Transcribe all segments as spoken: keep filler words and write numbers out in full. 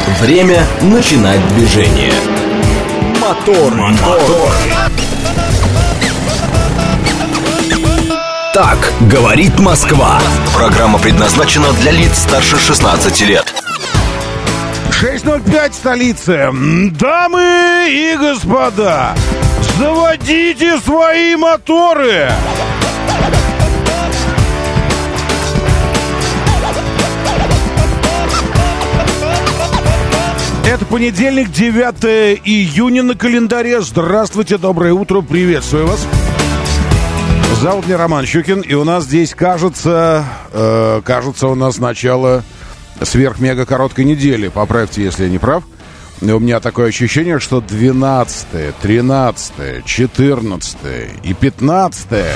Время начинать движение. Мотор, мотор. Так говорит Москва. Программа предназначена для лиц старше шестнадцати лет. шесть ноль пять, столица. Дамы и господа, заводите свои моторы. Это понедельник, девятое июня на календаре. Здравствуйте, доброе утро, приветствую вас. Зовут меня Роман Щукин, и у нас здесь, кажется, э, кажется, у нас начало сверх-мега-короткой недели. Поправьте, если я не прав. У меня такое ощущение, что двенадцатое, тринадцатое, четырнадцатое и пятнадцатое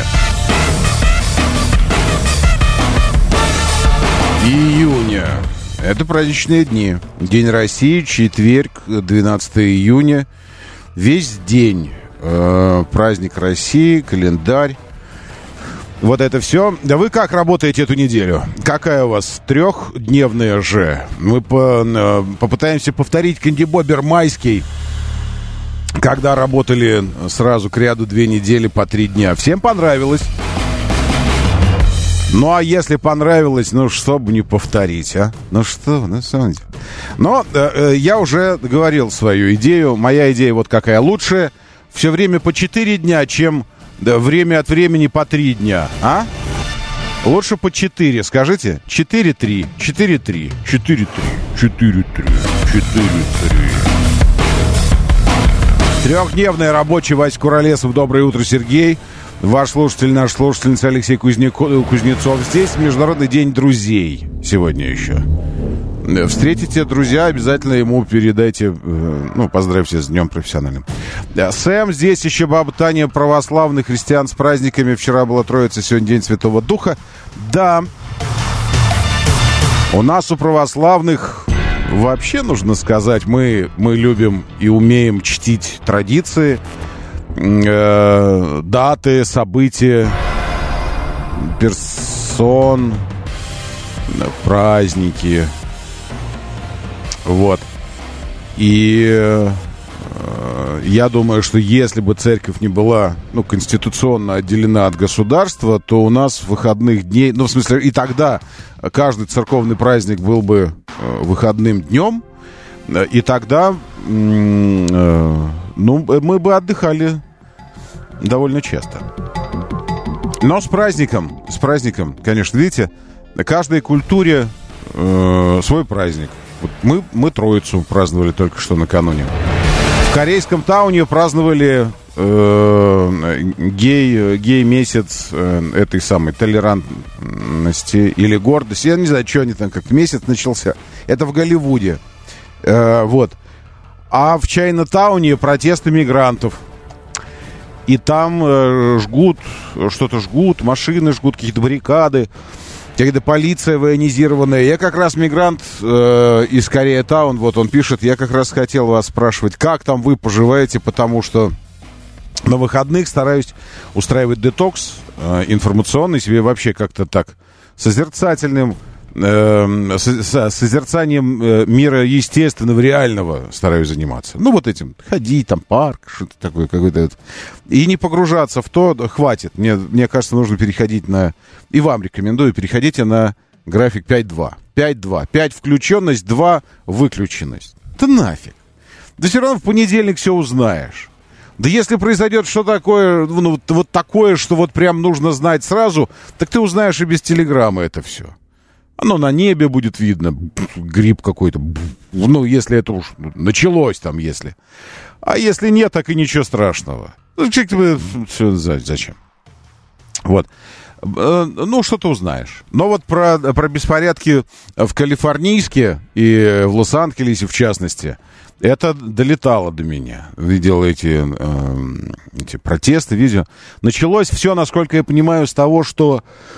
июня. Это праздничные дни. День России, четверг, двенадцатое июня. Весь день э, праздник России, календарь. Вот это все. Да вы как работаете эту неделю? Какая у вас трехдневная же? Мы по, э, попытаемся повторить кандибобер майский, когда работали сразу к ряду две недели по три дня. Всем понравилось? Ну, а если понравилось, ну, что бы не повторить, а? Ну, что, на самом деле. Но э, э, я уже говорил свою идею. Моя идея вот какая. Лучше все время по четыре дня, чем да, время от времени по три дня, а? Лучше по четыре, скажите. четыре-три, четыре-три, четыре-три, четыре-три, четыре-три. Трехдневный рабочий Вася Куролесов. Доброе утро, Сергей. Ваш слушатель, наш слушательница Алексей Кузнецов. Здесь Международный день друзей сегодня еще. Встретите друзья, обязательно ему передайте, ну, поздравьте с Днем профессиональным. Сэм, здесь еще баба Таня, православных христиан с праздниками. Вчера была Троица, сегодня День Святого Духа. Да, у нас у православных вообще, нужно сказать, мы, мы любим и умеем чтить традиции, даты, события, персон, праздники. Вот. И э, я думаю, что если бы церковь не была, ну, конституционно отделена от государства, то у нас выходных дней, ну, в смысле, и тогда каждый церковный праздник был бы э, выходным днем, и тогда э, ну, мы бы отдыхали довольно часто. Но с праздником, с праздником, конечно, видите, на каждой культуре э, свой праздник. Вот мы, мы Троицу праздновали только что накануне. В корейском Тауне праздновали э, гей, гей-месяц э, этой самой толерантности или гордости. Я не знаю, что они там, как месяц начался. Это в Голливуде. Э, вот. А в Чайна-тауне протесты мигрантов. И там э, жгут, что-то жгут, машины жгут, какие-то баррикады, какая-то полиция военизированная. Я как раз мигрант э, из Корея-таун, вот он пишет, я как раз хотел вас спрашивать, как там вы поживаете, потому что на выходных стараюсь устраивать детокс э, информационный, себе вообще как-то так созерцательным, э, со, созерцанием э, мира естественного, реального стараюсь заниматься. Ну, вот этим, ходить, там, парк, что-то такое, какой-то... И не погружаться в то, хватит. Мне, мне кажется, нужно переходить на... И вам рекомендую, переходите на график пять два. пять два. пять включенность, два выключенность. Да нафиг. Да все равно в понедельник все узнаешь. Да если произойдет что такое, ну, вот такое, что вот прям нужно знать сразу, так ты узнаешь и без телеграммы это все. Оно на небе будет видно, гриб какой-то, ну, если это уж началось там, если. А если нет, так и ничего страшного. Зачем? Вот. Ну, что ты узнаешь. Но вот про, про беспорядки в Калифорнийске и в Лос-Анджелесе, в частности, это долетало до меня. Видел эти, э, эти протесты, видео. Началось все, насколько я понимаю, с того, что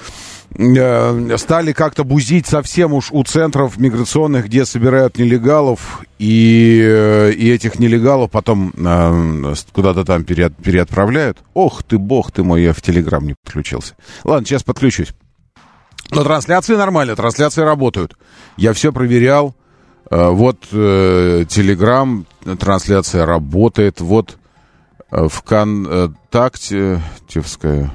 стали как-то бузить совсем уж у центров миграционных, где собирают нелегалов, и, и этих нелегалов потом э, куда-то там переот, переотправляют. Ох ты, бог ты мой, я в Телеграм не подключился. Ладно, сейчас подключусь. Но трансляции нормально, трансляции работают. Я все проверял. Вот Телеграм, трансляция работает. Вот ВКонтакте... Тевская...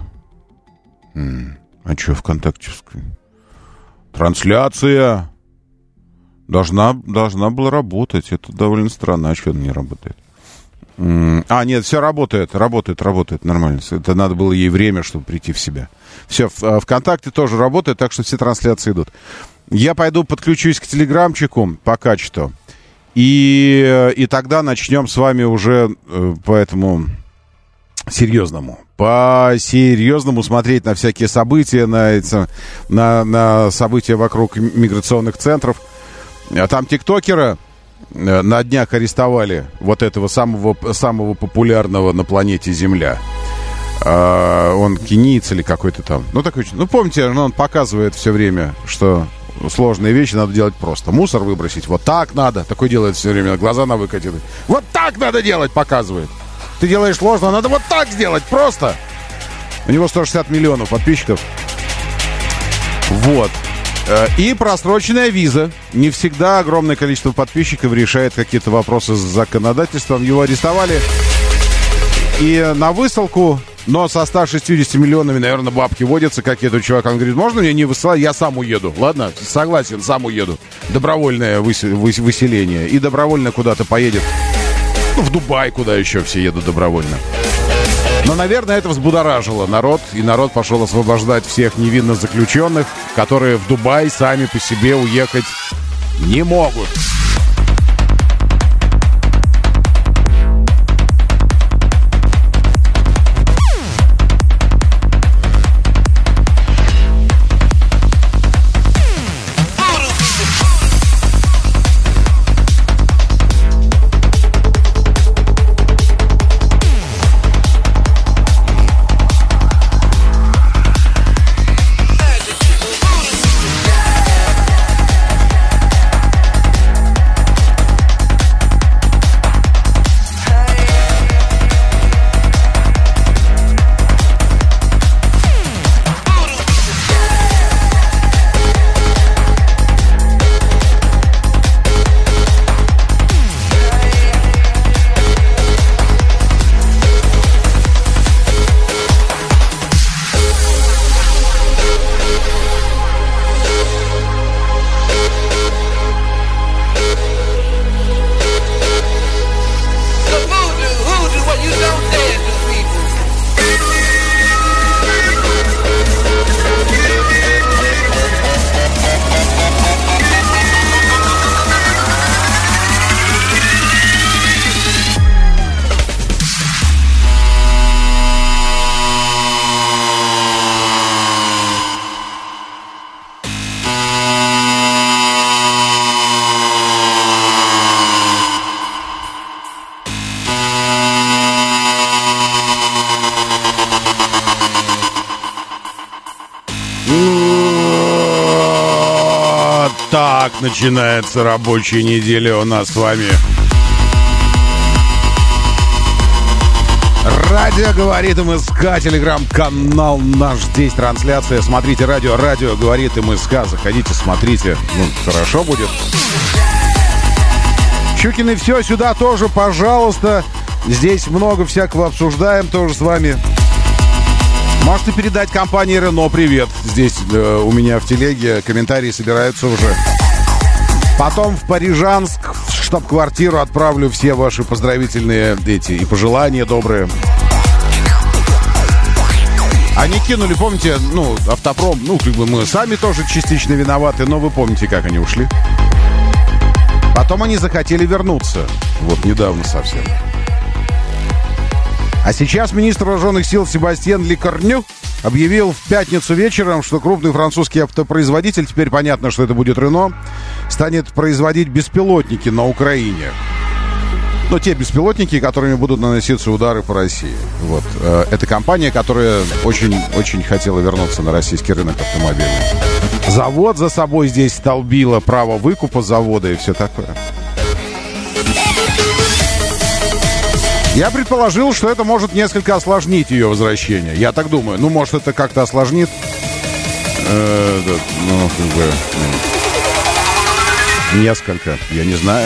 А что ВКонтактевская? Трансляция должна, должна была работать. Это довольно странно. А что она не работает? А, нет, все работает, работает, работает, нормально. Это надо было ей время, чтобы прийти в себя. Все, ВКонтакте тоже работает, так что все трансляции идут. Я пойду подключусь к телеграмчику пока что. И, и тогда начнем с вами уже по этому серьезному. По-серьезному смотреть на всякие события, на, на, на события вокруг миграционных центров. Там тиктокера на днях арестовали, вот этого самого, самого популярного на планете Земля. А, он кенийец или какой-то там. Ну, такой, ну, помните, он показывает все время, что сложные вещи надо делать просто. Мусор выбросить, вот так надо. Такой делает все время, глаза на выкате. Вот так надо делать, показывает. Ты делаешь сложно, надо вот так сделать, просто. У него сто шестьдесят миллионов подписчиков. Вот. И просроченная виза. Не всегда огромное количество подписчиков решает какие-то вопросы с законодательством. Его арестовали. И на высылку, но со ста шестьюдесятью миллионами, наверное, бабки водятся, как этот чувак. Он говорит, можно мне не высылать, я сам уеду. Ладно, согласен, сам уеду. Добровольное выселение. И добровольно куда-то поедет. Ну, в Дубай, куда еще все едут добровольно. Но, наверное, это взбудоражило народ, и народ пошел освобождать всех невинно заключенных, которые в Дубай сами по себе уехать не могут. Так начинается рабочая неделя у нас с вами. Радио говорит МСК, телеграм-канал наш, здесь трансляция. Смотрите радио, радио говорит МСК. Заходите, смотрите, ну, хорошо будет. Щукины, все, сюда тоже, пожалуйста. Здесь много всякого обсуждаем тоже с вами. Можете передать компании Рено привет. Здесь э, у меня в телеге комментарии собираются уже. Потом в Парижанск, в штаб-квартиру отправлю все ваши поздравительные эти и пожелания добрые. Они кинули, помните, ну, автопром, ну, как бы мы сами тоже частично виноваты, но вы помните, как они ушли. Потом они захотели вернуться. Вот недавно совсем. А сейчас министр вооруженных сил Себастьян Лекорню объявил в пятницу вечером, что крупный французский автопроизводитель, теперь понятно, что это будет Рено, станет производить беспилотники на Украине. Ну, те беспилотники, которыми будут наноситься удары по России. Вот. Это компания, которая очень-очень хотела вернуться на российский рынок автомобильный. Завод за собой здесь столбило, право выкупа завода и все такое. Я предположил, что это может несколько осложнить ее возвращение. Я так думаю. Ну, может, это как-то осложнит. Э, да, ну, как бы... Несколько, я не знаю.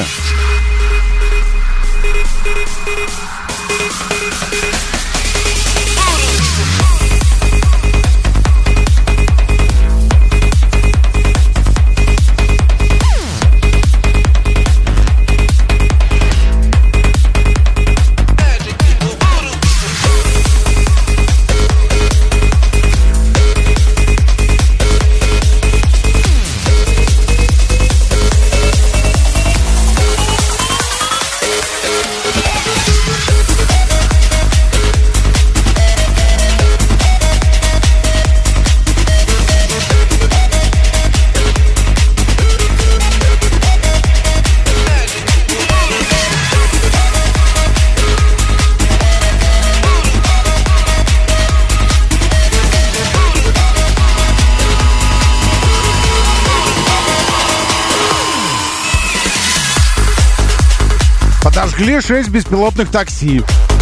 Подожгли шесть беспилотных такси.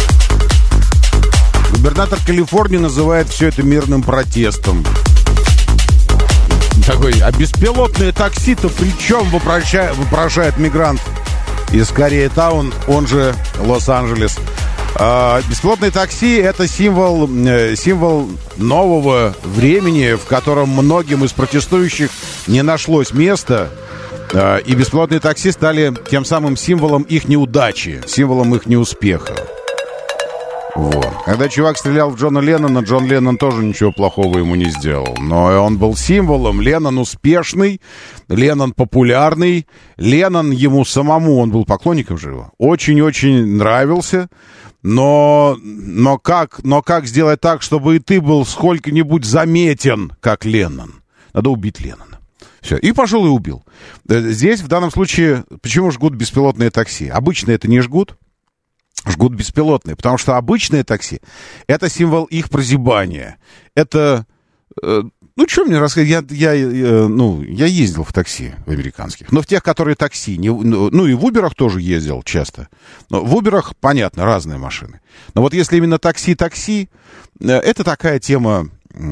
Губернатор Калифорнии называет все это мирным протестом. Такой, а беспилотные такси-то при чем, вопрошает, вопрошает мигрант из Кореятаун, он же Лос-Анджелес. А, беспилотные такси — это символ, символ нового времени, в котором многим из протестующих не нашлось места. И беспилотные такси стали тем самым символом их неудачи, символом их неуспеха. Вот. Когда чувак стрелял в Джона Леннона, Джон Леннон тоже ничего плохого ему не сделал. Но он был символом. Леннон успешный, Леннон популярный, Леннон ему самому, он был поклонником же его, очень-очень нравился. Но, но, как, но как сделать так, чтобы и ты был сколько-нибудь заметен, как Леннон? Надо убить Леннона. Все. И пошел и убил. Здесь, в данном случае, почему жгут беспилотные такси? Обычно это не жгут, жгут беспилотные. Потому что обычные такси — это символ их прозябания. Это... Э, ну, что мне рассказать? Я, я, э, ну, я ездил в такси в американских. Но в тех, которые такси. Не, ну, и в Уберах тоже ездил часто. Но в Уберах, понятно, разные машины. Но вот если именно такси-такси, э, это такая тема...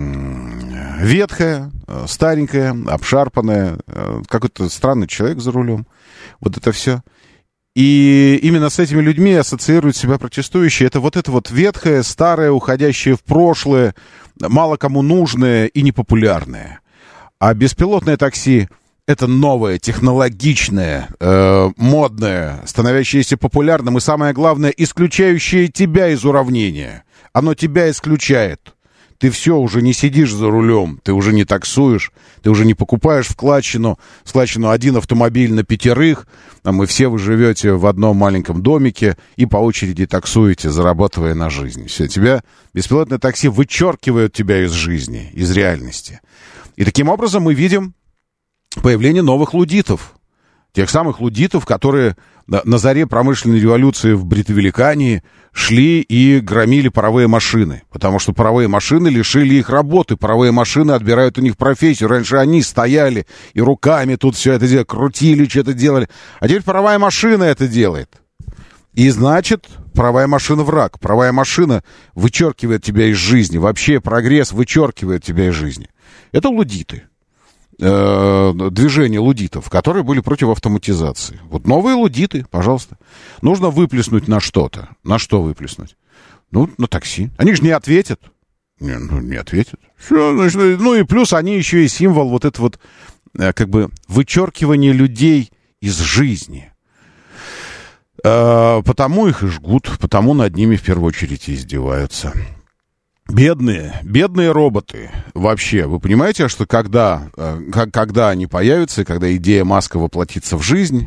ветхая, старенькая, обшарпанная, какой-то странный человек за рулем. Вот это все. И именно с этими людьми ассоциируют себя протестующие. Это вот это вот ветхое, старое, уходящее в прошлое, мало кому нужное и непопулярное. А беспилотное такси — это новое, технологичное, э, модное, становящееся популярным и, самое главное, исключающее тебя из уравнения. Оно тебя исключает. Ты все, уже не сидишь за рулем, ты уже не таксуешь, ты уже не покупаешь вкладчину, вкладчину один автомобиль на пятерых, там, и все вы живете в одном маленьком домике и по очереди таксуете, зарабатывая на жизнь. Все, тебя, беспилотное такси вычеркивает тебя из жизни, из реальности. И таким образом мы видим появление новых луддитов. Тех самых луддитов, которые на заре промышленной революции в Бритовеликании шли и громили паровые машины. Потому что паровые машины лишили их работы. Паровые машины отбирают у них профессию. Раньше они стояли и руками тут все это делали, крутили, что-то делали. А теперь паровая машина это делает. И значит, паровая машина враг. Паровая машина вычеркивает тебя из жизни. Вообще прогресс вычеркивает тебя из жизни. Это луддиты. Движения луддитов, которые были против автоматизации. Вот новые луддиты, пожалуйста. Нужно выплеснуть на что-то. На что выплеснуть? Ну, на такси. Они же не ответят. Не, ну, не ответят. Все, значит, ну и плюс они еще и символ вот это вот как бы вычеркивания людей из жизни. Потому их и жгут, потому над ними в первую очередь и издеваются. Бедные, бедные роботы. Вообще, вы понимаете, что когда, когда они появятся, когда идея Маска воплотится в жизнь,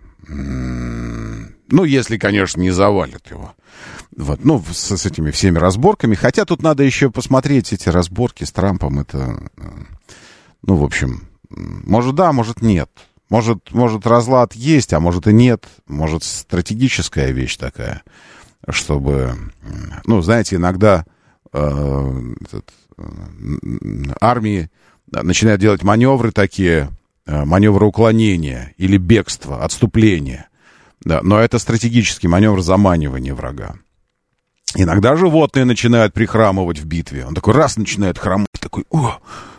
ну, если, конечно, не завалят его, вот, ну, с, с этими всеми разборками, хотя тут надо еще посмотреть эти разборки с Трампом, это, ну, в общем, может да, может нет. Может, может разлад есть, а может и нет. Может, стратегическая вещь такая, чтобы, ну, знаете, иногда... Этот, армии начинают делать маневры такие, маневры уклонения или бегства, отступления. Да, но это стратегический маневр заманивания врага. Иногда животные начинают прихрамывать в битве. Он такой раз начинает хромать, такой, о,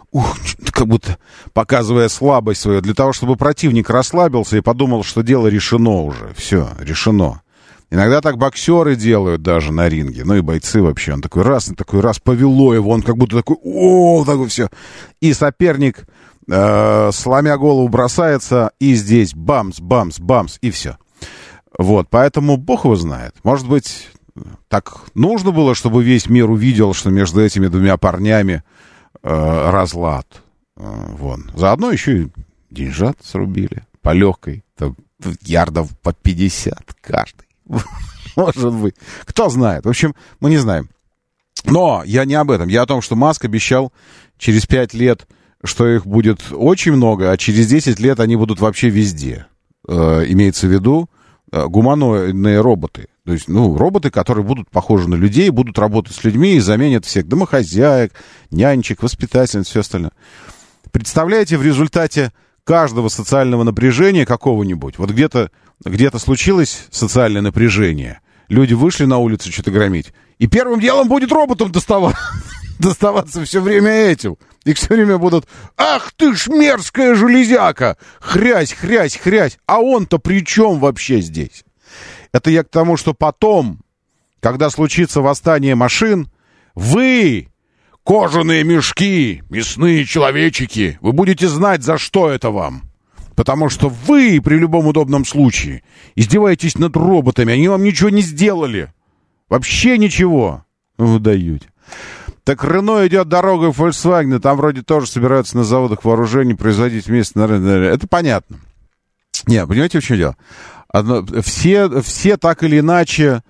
ух, как будто показывая слабость свою, для того, чтобы противник расслабился и подумал, что дело решено уже. Все, решено. Иногда так боксеры делают даже на ринге, ну и бойцы вообще. Он такой раз, такой раз повело его, он как будто такой, о, такой все. И соперник, э, сломя голову, бросается, и здесь бамс, бамс, бамс, и все. Вот, поэтому бог его знает. Может быть, так нужно было, чтобы весь мир увидел, что между этими двумя парнями э, разлад. Э, вон. Заодно еще и деньжат срубили по легкой, там, ярдов по пятьдесят каждый. Может быть. Кто знает. В общем, мы не знаем. Но я не об этом. Я о том, что Маск обещал через пять лет, что их будет очень много, а через десять лет они будут вообще везде. Э, имеется в виду э, гуманоидные роботы. То есть, ну, роботы, которые будут похожи на людей, будут работать с людьми и заменят всех домохозяек, нянечек, воспитательниц, все остальное. Представляете, в результате каждого социального напряжения какого-нибудь, вот где-то где-то случилось социальное напряжение, люди вышли на улицу что-то громить, и первым делом будет роботом доставаться, доставаться все время этим. И все время будут, ах ты ж мерзкая железяка, хрясь, хрясь, хрясь, а он-то при чем вообще здесь? Это я к тому, что потом, когда случится восстание машин, вы, кожаные мешки, мясные человечики, вы будете знать, за что это вам. Потому что вы при любом удобном случае издеваетесь над роботами. Они вам ничего не сделали. Вообще ничего. Вы даете. Так Рено идет дорогой Volkswagen. Там вроде тоже собираются на заводах вооружений производить вместе. Это понятно. Не, понимаете, в чем дело? Все, все так или иначе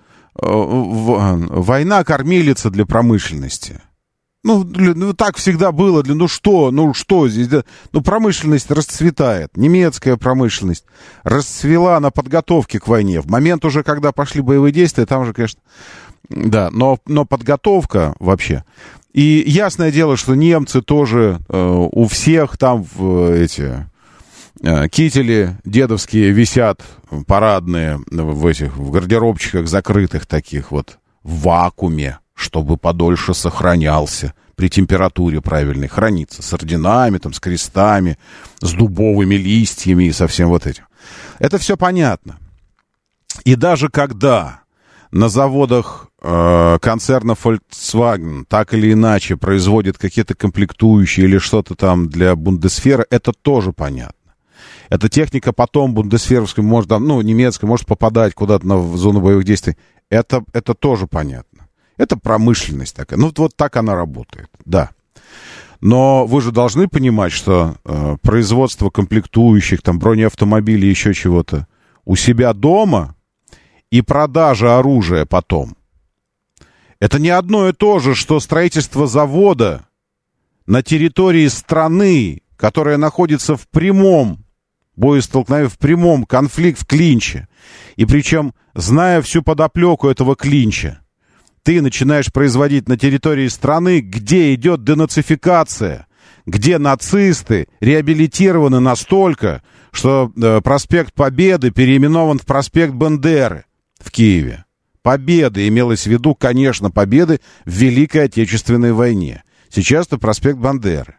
война кормилица для промышленности. Ну, ну, так всегда было. Для, ну, что? Ну, что здесь? Да? Ну, промышленность расцветает. Немецкая промышленность расцвела на подготовке к войне. В момент уже, когда пошли боевые действия, там же, конечно... Да, но, но подготовка вообще... И ясное дело, что немцы тоже э, у всех там в, эти... Э, кители дедовские висят, парадные, в этих, в гардеробчиках закрытых таких вот, в вакууме, чтобы подольше сохранялся, при температуре правильной, хранится, с орденами, там, с крестами, с дубовыми листьями и со всем вот этим. Это все понятно. И даже когда на заводах э, концерна Volkswagen так или иначе производят какие-то комплектующие или что-то там для Бундесвера, это тоже понятно. Эта техника потом бундесверовская, может, там, ну, немецкая, может попадать куда-то на, в зону боевых действий. Это, это тоже понятно. Это промышленность такая. Ну, вот так она работает, да. Но вы же должны понимать, что э, производство комплектующих, там, бронеавтомобилей, еще чего-то у себя дома и продажа оружия потом. Это не одно и то же, что строительство завода на территории страны, которая находится в прямом боестолкновении, в прямом конфликте, в клинче. И причем, зная всю подоплеку этого клинча, ты начинаешь производить на территории страны, где идет денацификация, где нацисты реабилитированы настолько, что э, проспект Победы переименован в проспект Бандеры в Киеве. Победы имелось в виду, конечно, победы в Великой Отечественной войне. Сейчас это проспект Бандеры.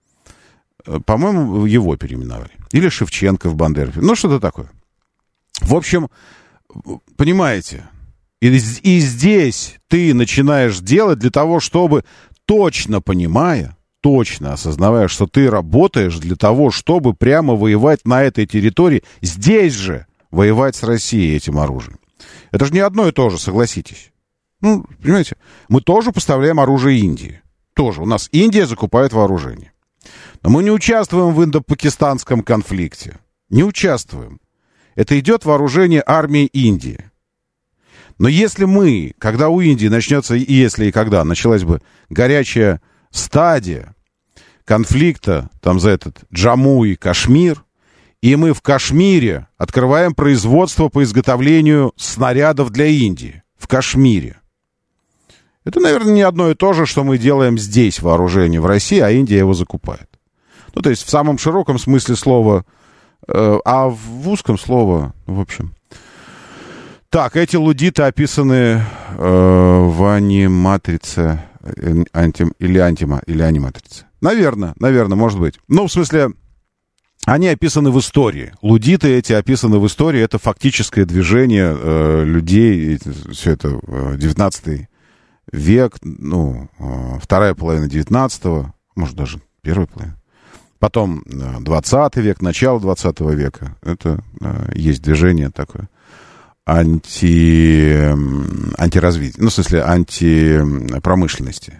По-моему, его переименовали. Или Шевченко в Бандеры. Ну, что-то такое. В общем, понимаете... И, и здесь ты начинаешь делать для того, чтобы, точно понимая, точно осознавая, что ты работаешь для того, чтобы прямо воевать на этой территории, здесь же воевать с Россией этим оружием. Это же не одно и то же, согласитесь. Ну, понимаете, мы тоже поставляем оружие Индии. Тоже. У нас Индия закупает вооружение. Но мы не участвуем в индо-пакистанском конфликте. Не участвуем. Это идет вооружение армии Индии. Но если мы, когда у Индии начнется, если и когда началась бы горячая стадия конфликта, там за этот Джамму и Кашмир, и мы в Кашмире открываем производство по изготовлению снарядов для Индии, в Кашмире. Это, наверное, не одно и то же, что мы делаем здесь вооружение в России, а Индия его закупает. Ну, то есть в самом широком смысле слова, э, а в узком слова, в общем... Так, эти лудиты описаны э, в аниматрице, э, анти, или антима, или аниматрице. Наверное, наверное, может быть. Ну, в смысле, они описаны в истории. Лудиты эти описаны в истории. Это фактическое движение э, людей. Все это э, девятнадцатый век, ну, э, вторая половина девятнадцатого, может, даже первая половина. Потом э, двадцатый век, начало двадцатого века. Это э, есть движение такое. Анти... антиразвития. Ну, в смысле, антипромышленности.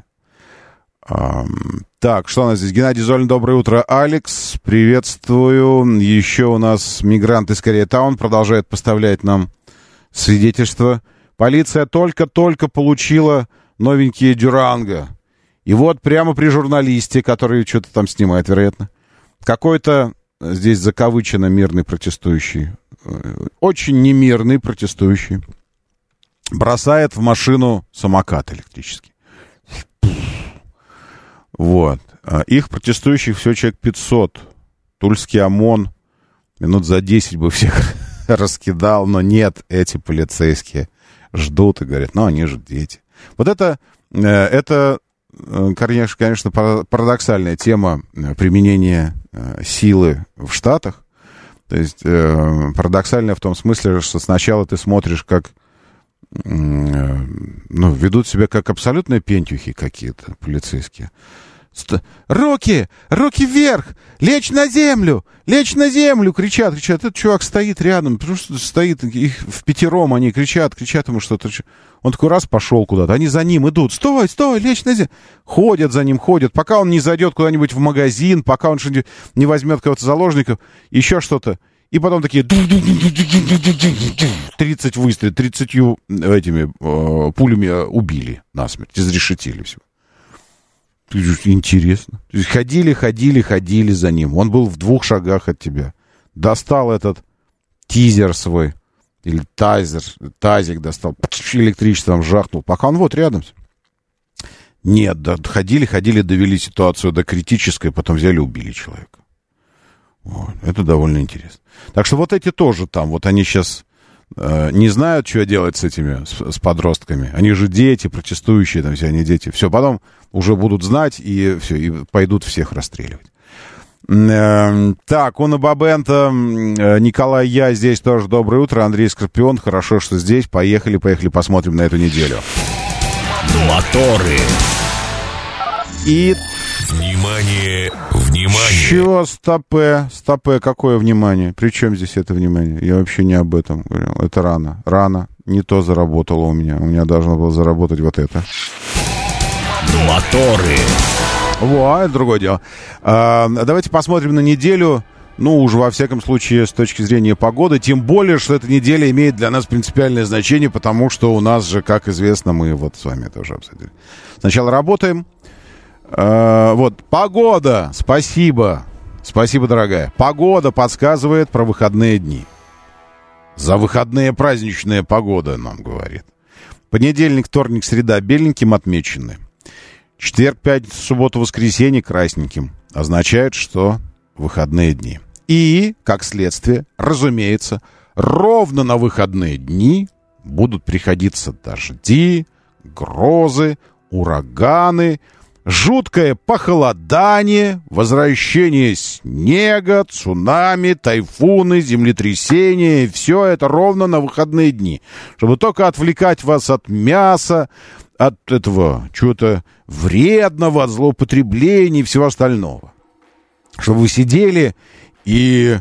Так, что у нас здесь? Геннадий Золин, доброе утро. Алекс, приветствую. Еще у нас мигрант из Кореятаун продолжает поставлять нам свидетельства. Полиция только-только получила новенькие Дюранго. И вот прямо при журналисте, который что-то там снимает, вероятно, какой-то здесь закавычено мирный протестующий, очень немирный протестующий, бросает в машину самокат электрический. Вот. Их протестующих всего человек пятьсот. Тульский ОМОН минут за десять бы всех раскидал, но нет, эти полицейские ждут и говорят, ну, они же дети. Вот это, это конечно, конечно, парадоксальная тема применения силы в Штатах. То есть парадоксальная в том смысле, что сначала ты смотришь, как ну, ведут себя как абсолютные пентюхи какие-то полицейские. Руки! Руки вверх! Лечь на землю! Лечь на землю! Кричат, кричат. Этот чувак стоит рядом, потому что стоит, их в пятером они кричат, кричат ему что-то. Он такой раз пошел куда-то, они за ним идут. Стой, стой, лечь на землю! Ходят за ним, ходят, пока он не зайдет куда-нибудь в магазин, пока он не возьмет кого-то заложников, еще что-то. И потом такие тридцать выстрелов, тридцатью этими э, пулями убили насмерть, изрешетили все. Интересно. Ходили, ходили, ходили за ним. Он был в двух шагах от тебя. Достал этот тизер свой, или тайзер, тазик достал, электричеством жахнул, пока он вот рядом. Нет, да, ходили, ходили, довели ситуацию до критической, потом взяли, убили человека. Вот. Это довольно интересно. Так что вот эти тоже там, вот они сейчас э, не знают, что делать с этими, с, с подростками. Они же дети, протестующие, там все они дети. Все, потом уже будут знать и все, и пойдут всех расстреливать. Э, так, Уна Бабента, э, Николай, я здесь тоже. Доброе утро, Андрей Скорпион. Хорошо, что здесь. Поехали, поехали, посмотрим на эту неделю. Моторы. И... Внимание, внимание. Чего, стопе, стопе, какое внимание? При чем здесь это внимание? Я вообще не об этом говорил. Это рано, рано. Не то заработало у меня. У меня должно было заработать вот это. Моторы. Во, это другое дело. А, давайте посмотрим на неделю. Ну, уже во всяком случае, с точки зрения погоды. Тем более, что эта неделя имеет для нас принципиальное значение, потому что у нас же, как известно, мы вот с вами это уже обсудили. Сначала работаем. Uh, вот, погода, спасибо, спасибо, дорогая. Погода подсказывает про выходные дни. За выходные праздничная погода нам говорит. Понедельник, вторник, среда беленьким отмечены. Четверг, пятница, суббота, воскресенье красненьким. Означает, что выходные дни. И, как следствие, разумеется, ровно на выходные дни будут приходиться дожди, грозы, ураганы, жуткое похолодание, возвращение снега, цунами, тайфуны, землетрясения. Все это ровно на выходные дни. Чтобы только отвлекать вас от мяса, от этого чего-то вредного, от злоупотребления и всего остального. Чтобы вы сидели и,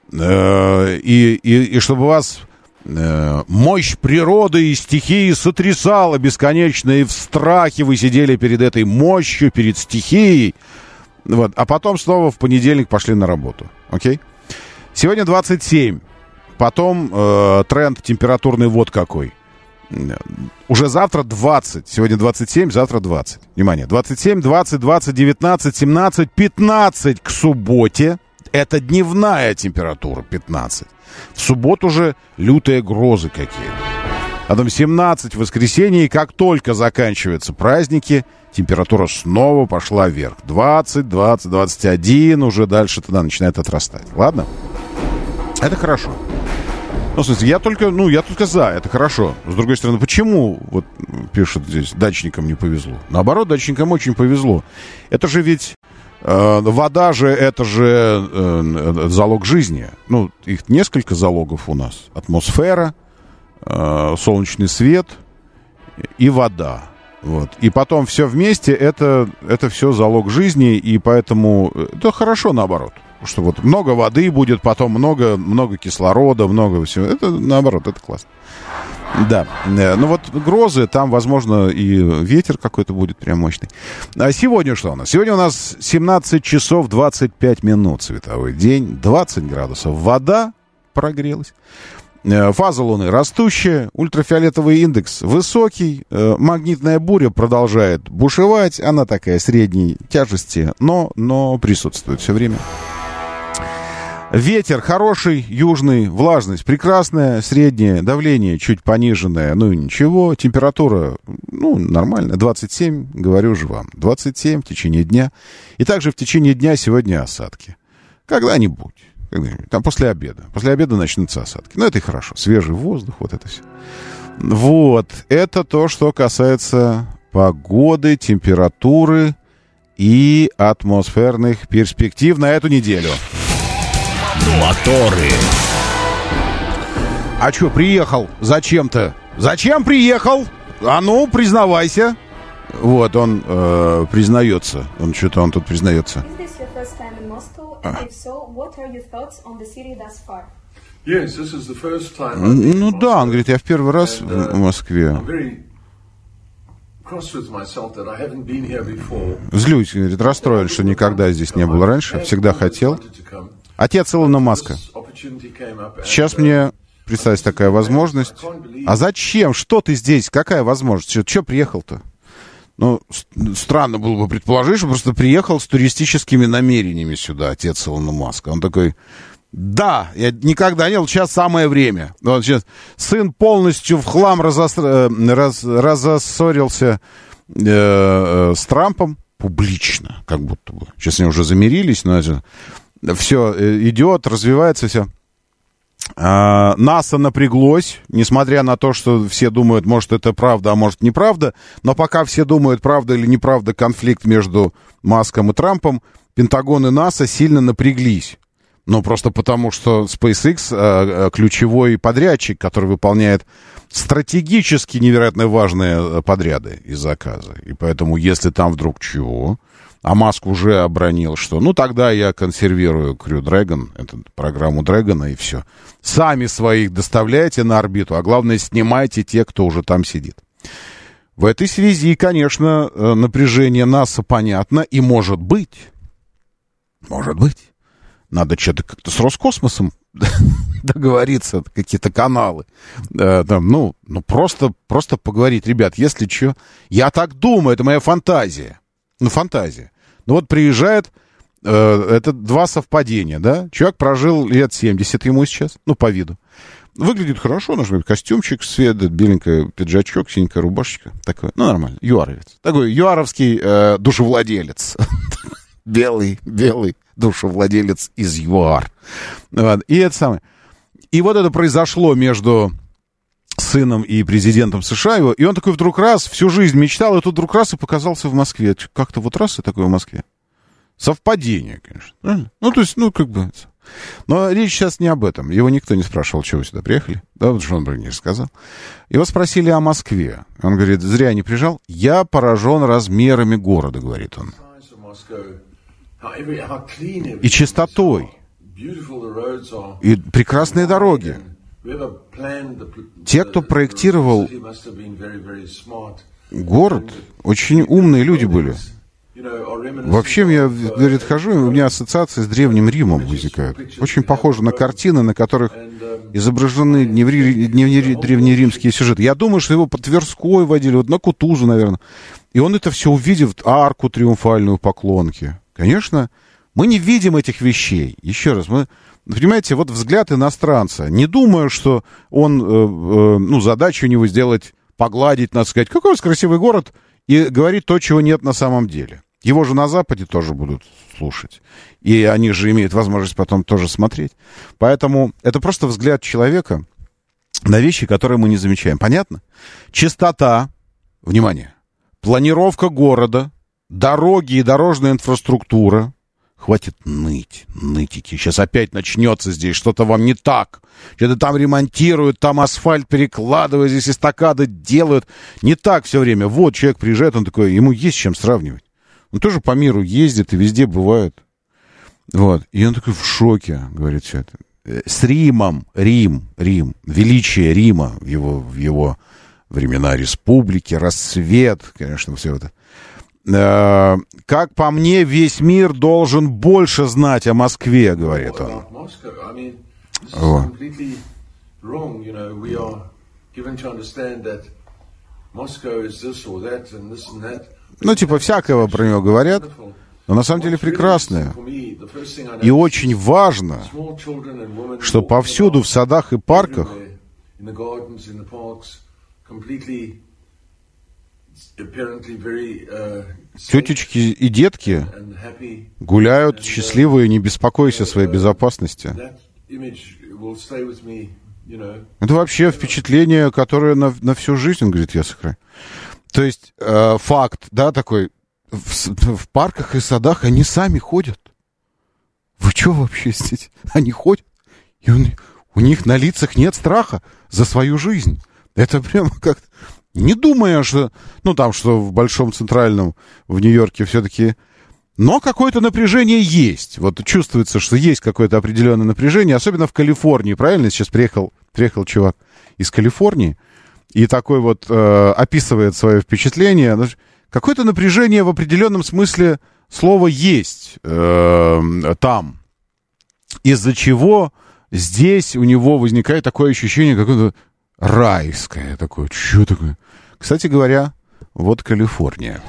э, и, и, и чтобы вас... мощь природы и стихии сотрясала бесконечно, и в страхе вы сидели перед этой мощью, перед стихией. Вот. А потом снова в понедельник пошли на работу. Окей? Сегодня двадцать семь. Потом э, тренд температурный вот какой. Уже завтра двадцать. Сегодня двадцать семь, завтра двадцать. Внимание. двадцать семь, двадцать, двадцать, девятнадцать, семнадцать, пятнадцать к субботе. Это дневная температура, пятнадцать. В субботу же лютые грозы какие-то. Потом семнадцать в воскресенье, и как только заканчиваются праздники, температура снова пошла вверх. двадцать, двадцать, двадцать один, уже дальше тогда начинает отрастать. Ладно? Это хорошо. Ну, в смысле, я только, ну, я только за, это хорошо. С другой стороны, почему, вот пишут здесь, дачникам не повезло? Наоборот, дачникам очень повезло. Это же ведь Вода же, это же залог жизни. Ну, их несколько залогов у нас. Атмосфера, солнечный свет и вода. Вот. И потом все вместе, это, это все залог жизни, и поэтому это хорошо наоборот. Что вот много воды будет, потом много, много кислорода, много всего. Это наоборот, это классно. Да, ну вот грозы, там, возможно, и ветер какой-то будет прям мощный. А сегодня что у нас? Сегодня у нас семнадцать часов двадцать пять минут, световой день, двадцать градусов. Вода прогрелась. Фаза Луны растущая, ультрафиолетовый индекс высокий, магнитная буря продолжает бушевать, она такая средней тяжести, но, но присутствует все время. Ветер хороший, южный, влажность прекрасная, среднее давление чуть пониженное, ну и ничего, температура, ну, нормальная, двадцать семь, говорю же вам, двадцать семь в течение дня. И также в течение дня сегодня осадки. Когда-нибудь, когда-нибудь, там после обеда, после обеда начнутся осадки. Ну, это и хорошо, свежий воздух, вот это все. Вот, это то, что касается погоды, температуры и атмосферных перспектив на эту неделю. Моторы. А чё, приехал зачем-то? Зачем приехал? А ну, признавайся. Вот, он э, признается. Он что-то, он тут признается. Ну да, он говорит, я в первый раз в Москве. Злюсь, говорит, расстроен, что никогда здесь не был раньше. Всегда хотел. Отец Илона Маска. Сейчас мне представится такая возможность. А зачем? Что ты здесь? Какая возможность? Че приехал-то? Ну, странно было бы предположить, что просто приехал с туристическими намерениями сюда отец Илона Маска. Он такой, да, я никогда не был, сейчас самое время. Вот сейчас сын полностью в хлам разос... раз... разоссорился э, э, с Трампом публично, как будто бы. Сейчас они уже замирились, но это... Все идет, развивается все. А, НАСА напряглось, несмотря на то, что все думают, может, это правда, а может, неправда. Но пока все думают, правда или неправда конфликт между Маском и Трампом, Пентагон и НАСА сильно напряглись. Ну, просто потому, что SpaceX а, ключевой подрядчик, который выполняет стратегически невероятно важные подряды и заказы. И поэтому, если там вдруг чего... А Маск уже обронил, что ну тогда я консервирую Crew Dragon, эту программу Дрэгона, и все. Сами своих доставляйте на орбиту, а главное, снимайте те, кто уже там сидит. В этой связи, конечно, напряжение НАСА понятно, и может быть, может быть, надо что-то как-то с Роскосмосом договориться, какие-то каналы. Там, ну, ну просто, просто поговорить. Ребят, если что, я так думаю, это моя фантазия. Ну, фантазия. Ну, вот приезжает, э, это два совпадения, да? Человек прожил лет семьдесят ему сейчас, ну, по виду. Выглядит хорошо, наш костюмчик, свет, беленький пиджачок, синенькая рубашечка. Такой, ну, нормально, юаровец. Такой юаровский э, душевладелец. Белый, белый душевладелец из ЮАР. И это самое. И вот это произошло между... сыном и президентом США его, и он такой вдруг раз, всю жизнь мечтал, и тут вдруг раз и показался в Москве. Как-то вот раз и такое в Москве. Совпадение, конечно. Ну, то есть, ну, как бы... Но речь сейчас не об этом. Его никто не спрашивал, чего вы сюда приехали. Да, вот Джон Бринер сказал. Его спросили о Москве. Он говорит, зря не приезжал. Я поражен размерами города, говорит он. И чистотой. И прекрасные дороги. Те, кто проектировал город, очень умные люди были. Вообще, я, говорит, хожу, и у меня ассоциации с Древним Римом возникают. Очень похожи на картины, на которых изображены древнеримские сюжеты. Я думаю, что его по Тверской водили, вот на Кутузу, наверное. И он это все увидел, арку триумфальную Поклонки. Конечно, мы не видим этих вещей. Еще раз, мы... Понимаете, вот взгляд иностранца. Не думаю, что он, э, э, ну, задача у него сделать, погладить, надо сказать, какой у вас красивый город, и говорить то, чего нет на самом деле. Его же на Западе тоже будут слушать. И они же имеют возможность потом тоже смотреть. Поэтому это просто взгляд человека на вещи, которые мы не замечаем. Понятно? Чистота, внимание, планировка города, дороги и дорожная инфраструктура, хватит ныть, нытики. Сейчас опять начнется здесь, что-то вам не так. Что-то там ремонтируют, там асфальт перекладывают, здесь эстакады делают. Не так все время. Вот человек приезжает, он такой, ему есть с чем сравнивать. Он тоже по миру ездит и везде бывает. Вот. И он такой в шоке, говорит все это. С Римом, Рим, Рим, величие Рима в его, в его времена республики, рассвет, конечно, все это. Э, как по мне, весь мир должен больше знать о Москве, говорит он. Вот. Ну, типа, всякого про него говорят, но на самом деле прекрасное. И очень важно, что повсюду в садах и парках тетечки и детки гуляют счастливые, не беспокойся о своей безопасности. Это вообще впечатление, которое на, на всю жизнь, он говорит, я сохраню. То есть э, факт, да, такой, в, в парках и садах они сами ходят. Вы что вообще здесь? Они ходят, и он, у них на лицах нет страха за свою жизнь. Это прямо как... Не думая, что... Ну, там, что в Большом Центральном, в Нью-Йорке все-таки... Но какое-то напряжение есть. Вот чувствуется, что есть какое-то определенное напряжение, особенно в Калифорнии, правильно? Сейчас приехал, приехал чувак из Калифорнии, и такой вот э, описывает свое впечатление. Какое-то напряжение в определенном смысле слова есть э, там. Из-за чего здесь у него возникает такое ощущение, какое-то райское такое. Что такое? Кстати говоря, вот Калифорния.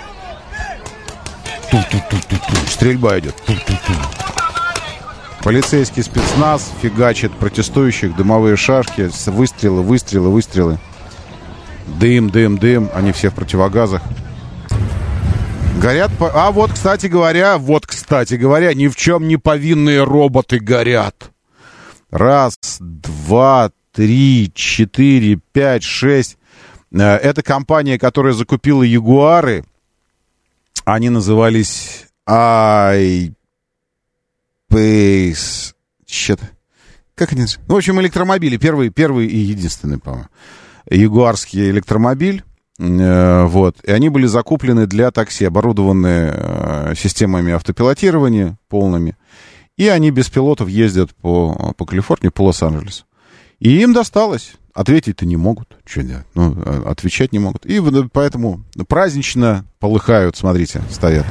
Ту-ту-ту-ту-ту. Стрельба идет. Ту-ту-ту. Полицейский спецназ фигачит протестующих, дымовые шашки, выстрелы, выстрелы, выстрелы. Дым, дым, дым. Они все в противогазах. Горят... По... А вот, кстати говоря, вот, кстати говоря, ни в чем не повинные роботы горят. Раз, два, три, четыре, пять, шесть. Это компания, которая закупила Ягуары. Они назывались iPace. Что-то. Как они? Ну, в общем, электромобили. Первый, первый и единственный, по-моему. Ягуарский электромобиль. Вот. И они были закуплены для такси, оборудованные системами автопилотирования полными. И они без пилотов ездят по, по Калифорнии, по Лос-Анджелесу. И им досталось. Ответить-то не могут. Что делать? Ну, отвечать не могут. И поэтому празднично полыхают, смотрите, стоят.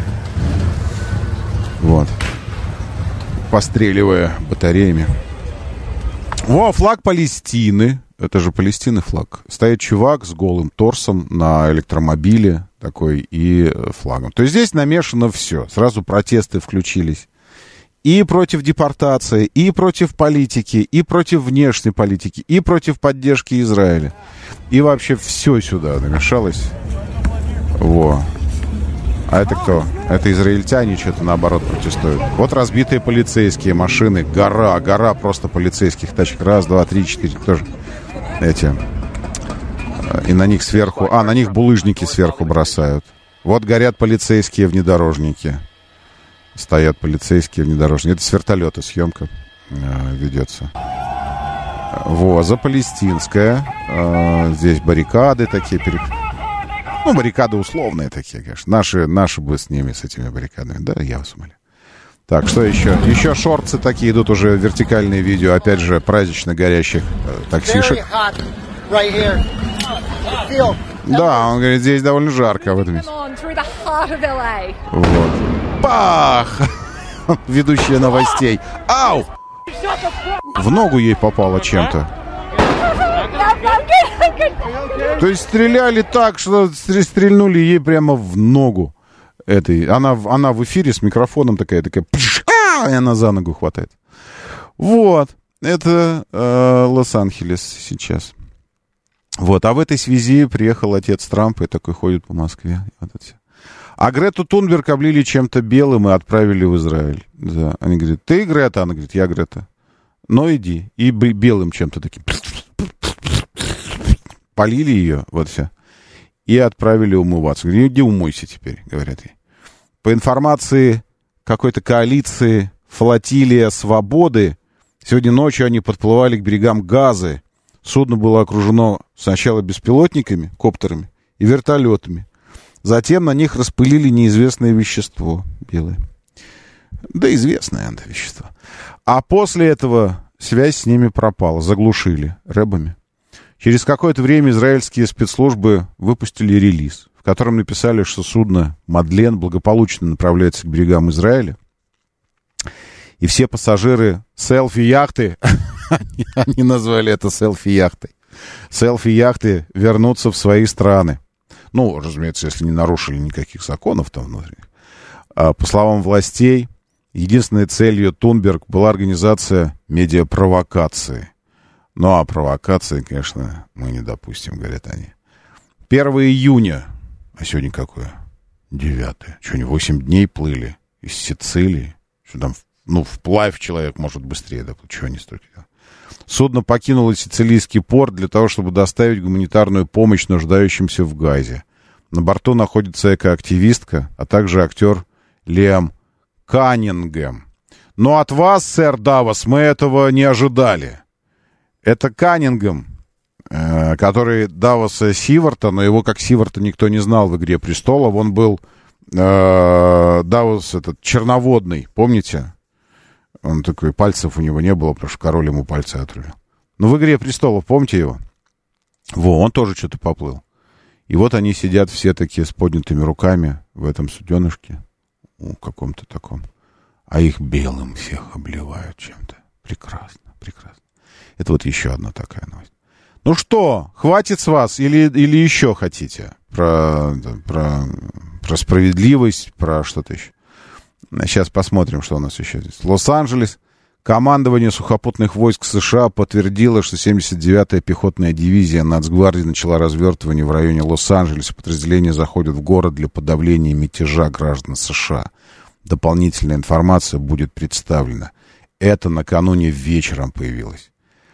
Вот. Постреливая батареями. Во, флаг Палестины. Это же Палестины флаг. Стоит чувак с голым торсом на электромобиле такой и флагом. То есть здесь намешано все. Сразу протесты включились. И против депортации, и против политики, и против внешней политики, и против поддержки Израиля. И вообще все сюда намешалось. Во. А это кто? Это израильтяне что-то наоборот протестуют. Вот разбитые полицейские машины. Гора, гора просто полицейских тачек. Раз, два, три, четыре. Тоже эти. И на них сверху... А, на них булыжники сверху бросают. Вот горят полицейские внедорожники. Стоят полицейские внедорожники. Это с вертолета съемка э, ведется. Во, за Палестинская. Э, здесь баррикады такие. Перек... Ну, баррикады условные такие, конечно. Наши, наши бы с ними, с этими баррикадами. Да, я вас умоляю. Так, что еще? Еще шорты такие идут, уже вертикальные видео. Опять же, празднично горящих э, таксишек. Да, он говорит, здесь довольно жарко в этом месте. Вот. Бах! Ведущая новостей. Ау! В ногу ей попало чем-то. То есть стреляли так, что стрельнули ей прямо в ногу. Этой. Она, она в эфире с микрофоном такая, такая, и она за ногу хватает. Вот. Это э, Лос-Анджелес сейчас. Вот. А в этой связи приехал отец Трампа и такой ходит по Москве. Вот это все. А Грету Тунберг облили чем-то белым и отправили в Израиль. Да. Они говорят, ты Грета? Она говорит, я Грета. Ну, иди. И белым чем-то таким. Полили ее, вот все. И отправили умываться. Говорят, иди умойся теперь, говорят ей. По информации какой-то коалиции «Флотилия Свободы». Сегодня ночью они подплывали к берегам Газы. Судно было окружено сначала беспилотниками, коптерами и вертолетами. Затем на них распылили неизвестное вещество белое. Да, известное антивещество. А после этого связь с ними пропала, заглушили рэбами. Через какое-то время израильские спецслужбы выпустили релиз, в котором написали, что судно «Мадлен» благополучно направляется к берегам Израиля. И все пассажиры селфи-яхты, они, они назвали это селфи-яхтой, селфи-яхты вернутся в свои страны. Ну, разумеется, если не нарушили никаких законов там внутри. А, по словам властей, единственной целью Тунберг была организация медиапровокации. Ну, а провокации, конечно, мы не допустим, говорят они. первого июня, а сегодня какое? девятое. Что, они восемь дней плыли из Сицилии? Что там, ну, вплавь человек может быстрее доплыть. Чего они столько делают? Судно покинуло сицилийский порт для того, чтобы доставить гуманитарную помощь нуждающимся в газе. На борту находится экоактивистка, а также актер Лиам Каннингем. Но от вас, сэр Давос, мы этого не ожидали. Это Каннингем, э, который Давоса Сиварта, но его как Сиварта никто не знал в «Игре престолов». Он был э, Давос этот черноводный, помните? Он такой, пальцев у него не было, потому что король ему пальцы отрубил. Но в «Игре престолов», помните его? Во, он тоже что-то поплыл. И вот они сидят все такие с поднятыми руками в этом суденышке, ну, каком-то таком. А их белым всех обливают чем-то. Прекрасно, прекрасно. Это вот еще одна такая новость. Ну что, хватит с вас или, или еще хотите? Про, про, про справедливость, про что-то еще. Сейчас посмотрим, что у нас еще здесь. Лос-Анджелес. Командование сухопутных войск США подтвердило, что семьдесят девятая пехотная дивизия Нацгвардии начала развертывание в районе Лос-Анджелеса. Подразделения заходят в город для подавления мятежа граждан США. Дополнительная информация будет представлена. Это накануне вечером появилось.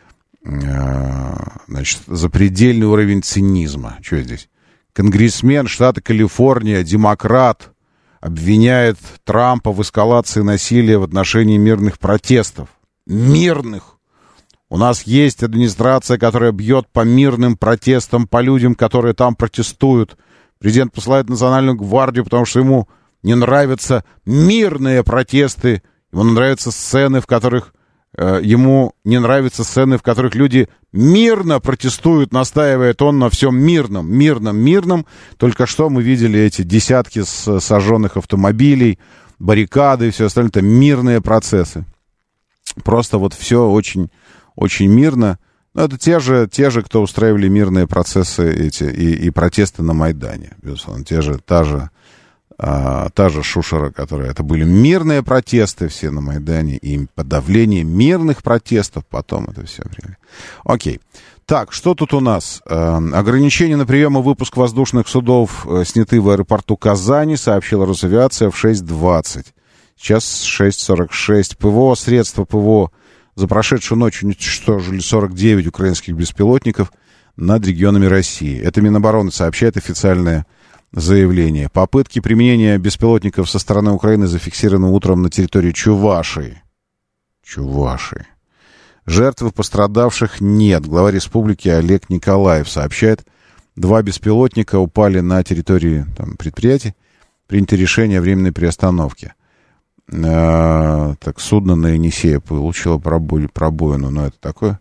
Значит, запредельный уровень цинизма. Что здесь? Конгрессмен штата Калифорния, демократ, обвиняет Трампа в эскалации насилия в отношении мирных протестов. Мирных! У нас есть администрация, которая бьет по мирным протестам, по людям, которые там протестуют. Президент посылает Национальную гвардию, потому что ему не нравятся мирные протесты. Ему нравятся сцены, в которых... Э, ему не нравятся сцены, в которых люди мирно протестуют, настаивает он на всем мирном, мирном, мирном. Только что мы видели эти десятки сожженных автомобилей, баррикады и все остальное. Это мирные процессы. Просто вот все очень, очень мирно. Но это те же, те же, кто устраивали мирные процессы эти, и, и протесты на Майдане. Безусловно, те же, та же, а, та же шушера, которые... Это были мирные протесты все на Майдане, и подавление мирных протестов потом это все время. Окей. Так, что тут у нас? Э, ограничения на прием и выпуск воздушных судов э, сняты в аэропорту Казани, сообщила Росавиация в шесть двадцать. Сейчас шесть сорок шесть. ПВО, средства ПВО за прошедшую ночь уничтожили сорок девять украинских беспилотников над регионами России. Это Минобороны сообщает официальное заявление. Попытки применения беспилотников со стороны Украины зафиксированы утром на территории Чувашии. Чувашии. Жертв и пострадавших нет. Глава республики Олег Николаев сообщает, два беспилотника упали на территории там, предприятий. Принято решение о временной приостановке. Э, так, судно на Енисее получило пробой, пробоину, но это такое.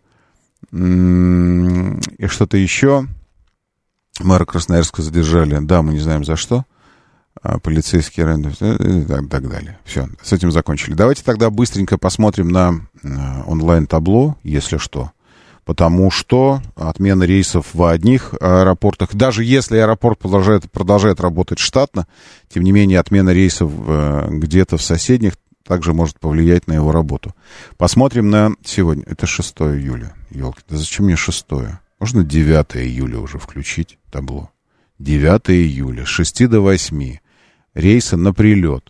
И что-то еще. Мэра Красноярска задержали. Да, мы не знаем за что. Полицейские и так, так далее. Все, с этим закончили. Давайте тогда быстренько посмотрим на онлайн-табло, если что. Потому что отмена рейсов в одних аэропортах, даже если аэропорт продолжает, продолжает работать штатно, тем не менее отмена рейсов где-то в соседних также может повлиять на его работу. Посмотрим на сегодня. Это шестое июля. Ёлки, да зачем мне шестое? Можно девятое июля уже включить табло. девятое июля, с шести до восьми. Рейсы на прилет.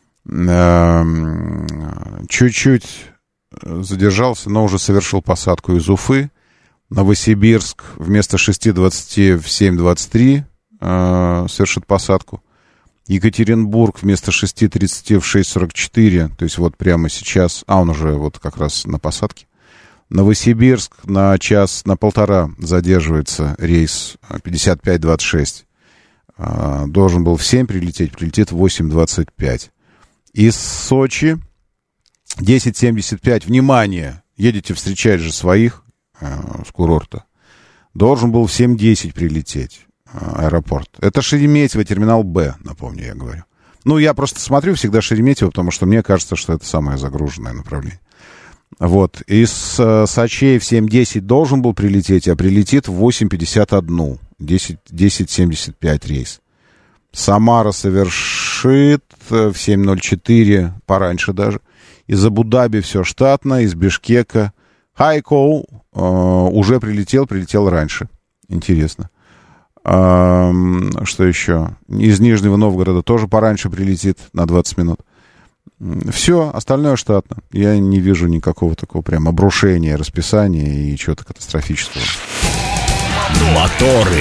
Чуть-чуть задержался, но уже совершил посадку из Уфы. Новосибирск вместо шести двадцати в семь двадцать три совершит посадку. Екатеринбург вместо шесть тридцать в шесть сорок четыре, то есть вот прямо сейчас, а он уже вот как раз на посадке. Новосибирск на час, на полтора задерживается рейс пятьдесят пять двадцать шесть. Должен был в семь прилететь, прилетит в восемь двадцать пять. Из Сочи десять семьдесят пять, внимание, едете встречать же своих с курорта. Должен был в семь десять прилететь аэропорт. Это Шереметьево, терминал Б, напомню, я говорю. Ну, я просто смотрю всегда Шереметьево, потому что мне кажется, что это самое загруженное направление. Вот. Из э, Сочей в семь десять должен был прилететь, а прилетит в восемь пятьдесят один. десять семьдесят пять рейс. Самара совершит в семь ноль четыре, пораньше даже. Из Абу-Даби все штатно, из Бишкека. Хайкоу э, уже прилетел, прилетел раньше. Интересно. Э, что еще? Из Нижнего Новгорода тоже пораньше прилетит на двадцать минут. Все, остальное штатно. Я не вижу никакого такого прям обрушения расписания и чего-то катастрофического. Моторы.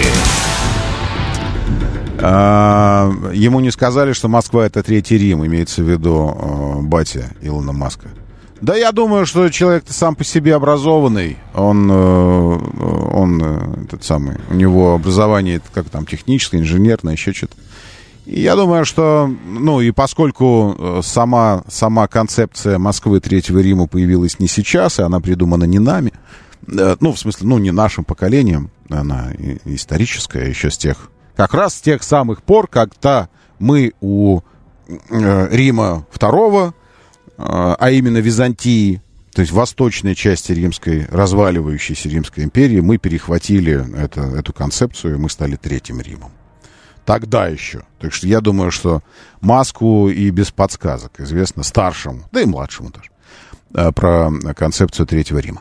А, ему не сказали, что Москва — это Третий Рим, имеется в виду э, батя Илона Маска. Да я думаю, что человек-то сам по себе образованный. Он, э, он э, этот самый, у него образование, как там, техническое, инженерное, еще что-то. И я думаю, что, ну, и поскольку сама, сама концепция Москвы Третьего Рима появилась не сейчас, и она придумана не нами, ну, в смысле, ну, не нашим поколением, она историческая еще с тех, как раз с тех самых пор, когда мы у Рима Второго, а именно Византии, то есть восточной части римской, разваливающейся Римской империи, мы перехватили это, эту концепцию, и мы стали Третьим Римом. Тогда еще. Так что я думаю, что Маску и без подсказок известно старшему, да и младшему тоже, про концепцию Третьего Рима.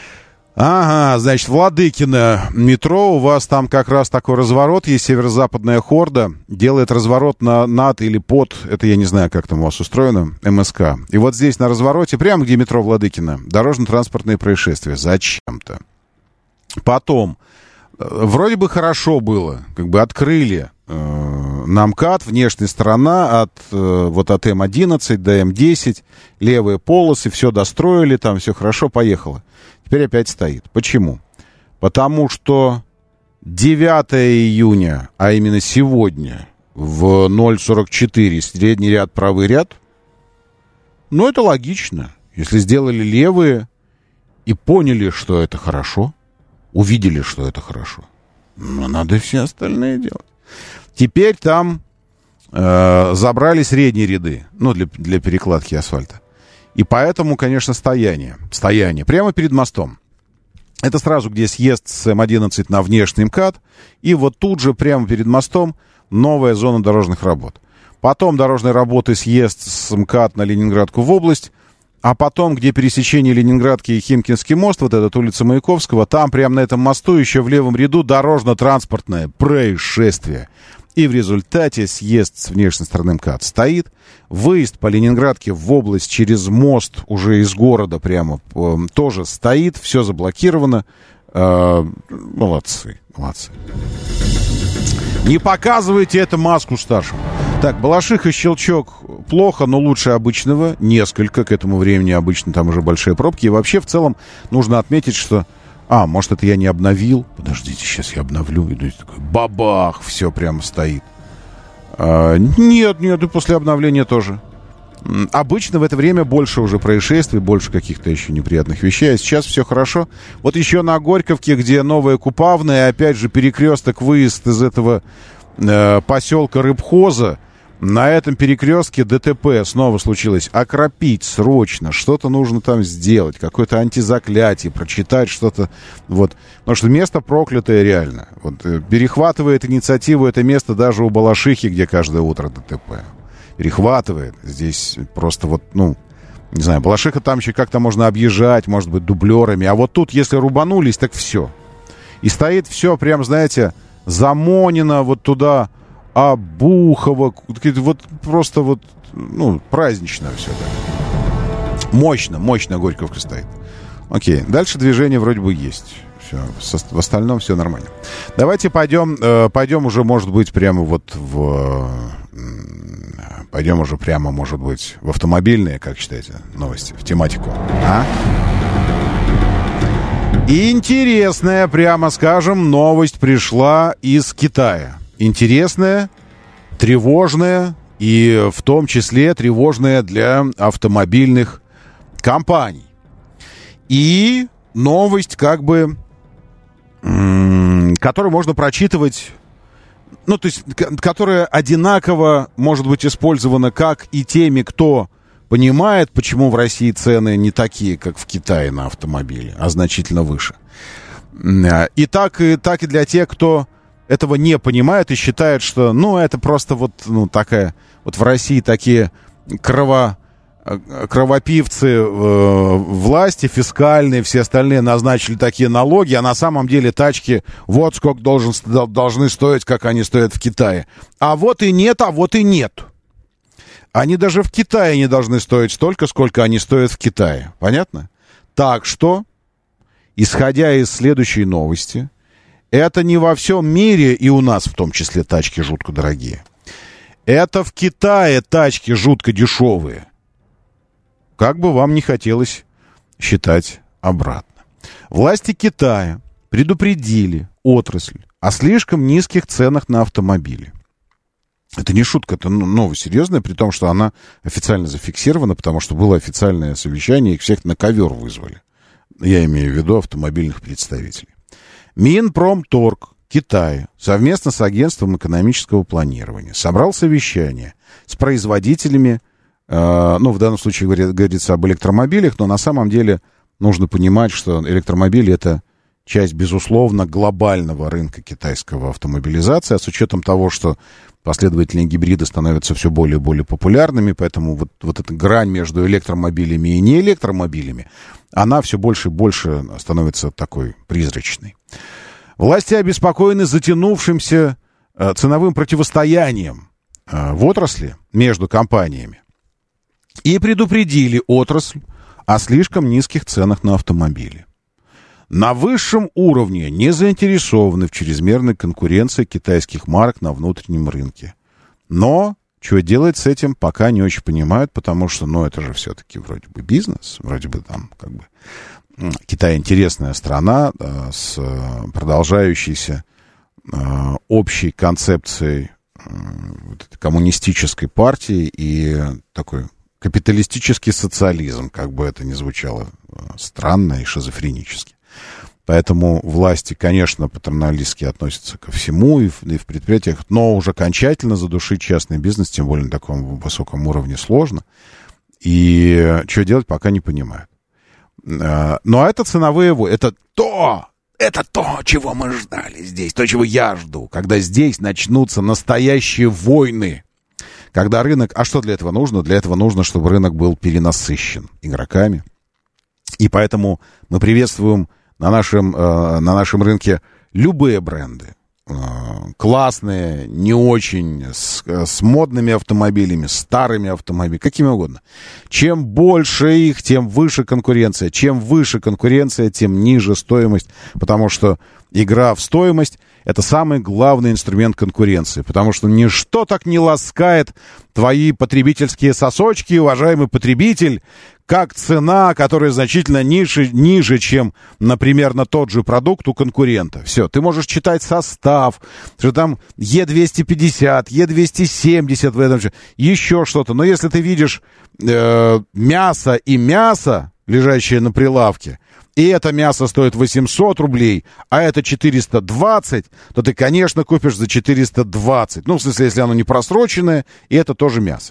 Ага, значит, Владыкино метро, у вас там как раз такой разворот, есть северо-западная хорда, делает разворот на, над или под, это я не знаю, как там у вас устроено, эм эс ка. И вот здесь на развороте, прямо где метро Владыкино, дорожно-транспортные происшествия. Зачем-то. Потом, вроде бы хорошо было, как бы открыли э, на МКАД, внешняя сторона от, э, вот от эм одиннадцать до эм десять, левые полосы, все достроили, там все хорошо, поехало. Теперь опять стоит. Почему? Потому что девятого июня, а именно сегодня, в ноль сорок четыре, средний ряд, правый ряд, ну, это логично. Если сделали левые и поняли, что это хорошо, увидели, что это хорошо, но надо все остальные делать. Теперь там э, забрали средние ряды, ну, для, для перекладки асфальта. И поэтому, конечно, стояние. Стояние. Прямо перед мостом. Это сразу, где съезд с эм одиннадцать на внешний МКАД. И вот тут же, прямо перед мостом, новая зона дорожных работ. Потом дорожные работы, съезд с МКАД на Ленинградку в область. А потом, где пересечение Ленинградки и Химкинский мост, вот эта улица Маяковского, там прямо на этом мосту еще в левом ряду дорожно-транспортное происшествие. И в результате съезд с внешней стороны МКАД стоит. Выезд по Ленинградке в область через мост уже из города прямо э, тоже стоит. Все заблокировано. Э, молодцы, молодцы. Не показывайте это Маску старшему. Так, Балашиха, Щелчок плохо, но лучше обычного. Несколько. К этому времени обычно там уже большие пробки. И вообще в целом нужно отметить, что... А, может, это я не обновил? Подождите, сейчас я обновлю. Иду, такой бабах, все прямо стоит. А, нет, нет, и после обновления тоже. Обычно в это время больше уже происшествий, больше каких-то еще неприятных вещей. А сейчас все хорошо. Вот еще на Горьковке, где новая Купавная, опять же перекресток, выезд из этого э, поселка Рыбхоза. На этом перекрестке ДТП снова случилось. Окропить срочно, что-то нужно там сделать, какое-то антизаклятие, прочитать что-то. Вот. Потому что место проклятое реально. Вот, перехватывает инициативу это место даже у Балашихи, где каждое утро ДТП. Перехватывает. Здесь просто вот, ну, не знаю, Балашиха там еще как-то можно объезжать, может быть, дублерами. А вот тут, если рубанулись, так все. И стоит все прям, знаете, замонено вот туда... Обухово, вот просто вот, ну, празднично все так. Мощно, мощно Горьковка стоит. Окей, дальше движение вроде бы есть. Все, в остальном все нормально. Давайте пойдем, пойдем уже, может быть, прямо вот в... Пойдем уже прямо, может быть, в автомобильные, как считаете, новости, в тематику. А? Интересная, прямо скажем, новость пришла из Китая. Интересная, тревожная и в том числе тревожная для автомобильных компаний. И новость, как бы, которую можно прочитывать, ну, то есть, которая одинаково может быть использована как и теми, кто понимает, почему в России цены не такие, как в Китае на автомобили, а значительно выше. И так, и так и для тех, кто этого не понимает и считает, что, ну, это просто вот, ну, такая, вот в России такие крово, кровопивцы э, власти, фискальные, все остальные назначили такие налоги, а на самом деле тачки вот сколько должен, должны стоить, как они стоят в Китае. А вот и нет, а вот и нет. Они даже в Китае не должны стоить столько, сколько они стоят в Китае. Понятно? Так что, исходя из следующей новости, это не во всем мире, и у нас в том числе, тачки жутко дорогие. Это в Китае тачки жутко дешевые. Как бы вам не хотелось считать обратно. Власти Китая предупредили отрасль о слишком низких ценах на автомобили. Это не шутка, это новость серьезная, при том, что она официально зафиксирована, потому что было официальное совещание, их всех на ковер вызвали. Я имею в виду автомобильных представителей. Минпромторг Китая совместно с агентством экономического планирования собрал совещание с производителями, э, ну, в данном случае говорит, говорится об электромобилях, но на самом деле нужно понимать, что электромобили — это часть, безусловно, глобального рынка китайского автомобилизации, а с учетом того, что последовательные гибриды становятся все более и более популярными, поэтому вот, вот эта грань между электромобилями и неэлектромобилями, она все больше и больше становится такой призрачной. Власти обеспокоены затянувшимся э, ценовым противостоянием э, в отрасли между компаниями и предупредили отрасль о слишком низких ценах на автомобили. На высшем уровне не заинтересованы в чрезмерной конкуренции китайских марок на внутреннем рынке. Но что делать с этим, пока не очень понимают, потому что, ну, это же все-таки вроде бы бизнес, вроде бы там, как бы, Китай интересная страна э, с продолжающейся э, общей концепцией э, вот этой коммунистической партии и такой капиталистический социализм, как бы это ни звучало э, странно и шизофренически. Поэтому власти, конечно, патерналистски относятся ко всему и в, и в предприятиях, но уже окончательно задушить частный бизнес, тем более на таком высоком уровне, сложно. И что делать, пока не понимают. Но это ценовые войны. Это то, это то, чего мы ждали здесь, то, чего я жду, когда здесь начнутся настоящие войны. Когда рынок... А что для этого нужно? Для этого нужно, чтобы рынок был перенасыщен игроками. И поэтому мы приветствуем на нашем, э, на нашем рынке любые бренды. Э, классные, не очень, с, с модными автомобилями, старыми автомобилями, какими угодно. Чем больше их, тем выше конкуренция. Чем выше конкуренция, тем ниже стоимость. Потому что игра в стоимость — это самый главный инструмент конкуренции. Потому что ничто так не ласкает твои потребительские сосочки, уважаемый потребитель, как цена, которая значительно ниже, ниже, чем, например, на тот же продукт у конкурента. Все, ты можешь читать состав, что там Е двести пятьдесят, Е двести семьдесят в этом, еще что-то. Но если ты видишь э, мясо и мясо, лежащее на прилавке, и это мясо стоит восемьсот рублей, а это четыреста двадцать, то ты, конечно, купишь за четыреста двадцать. Ну, в смысле, если оно не просроченное, и это тоже мясо.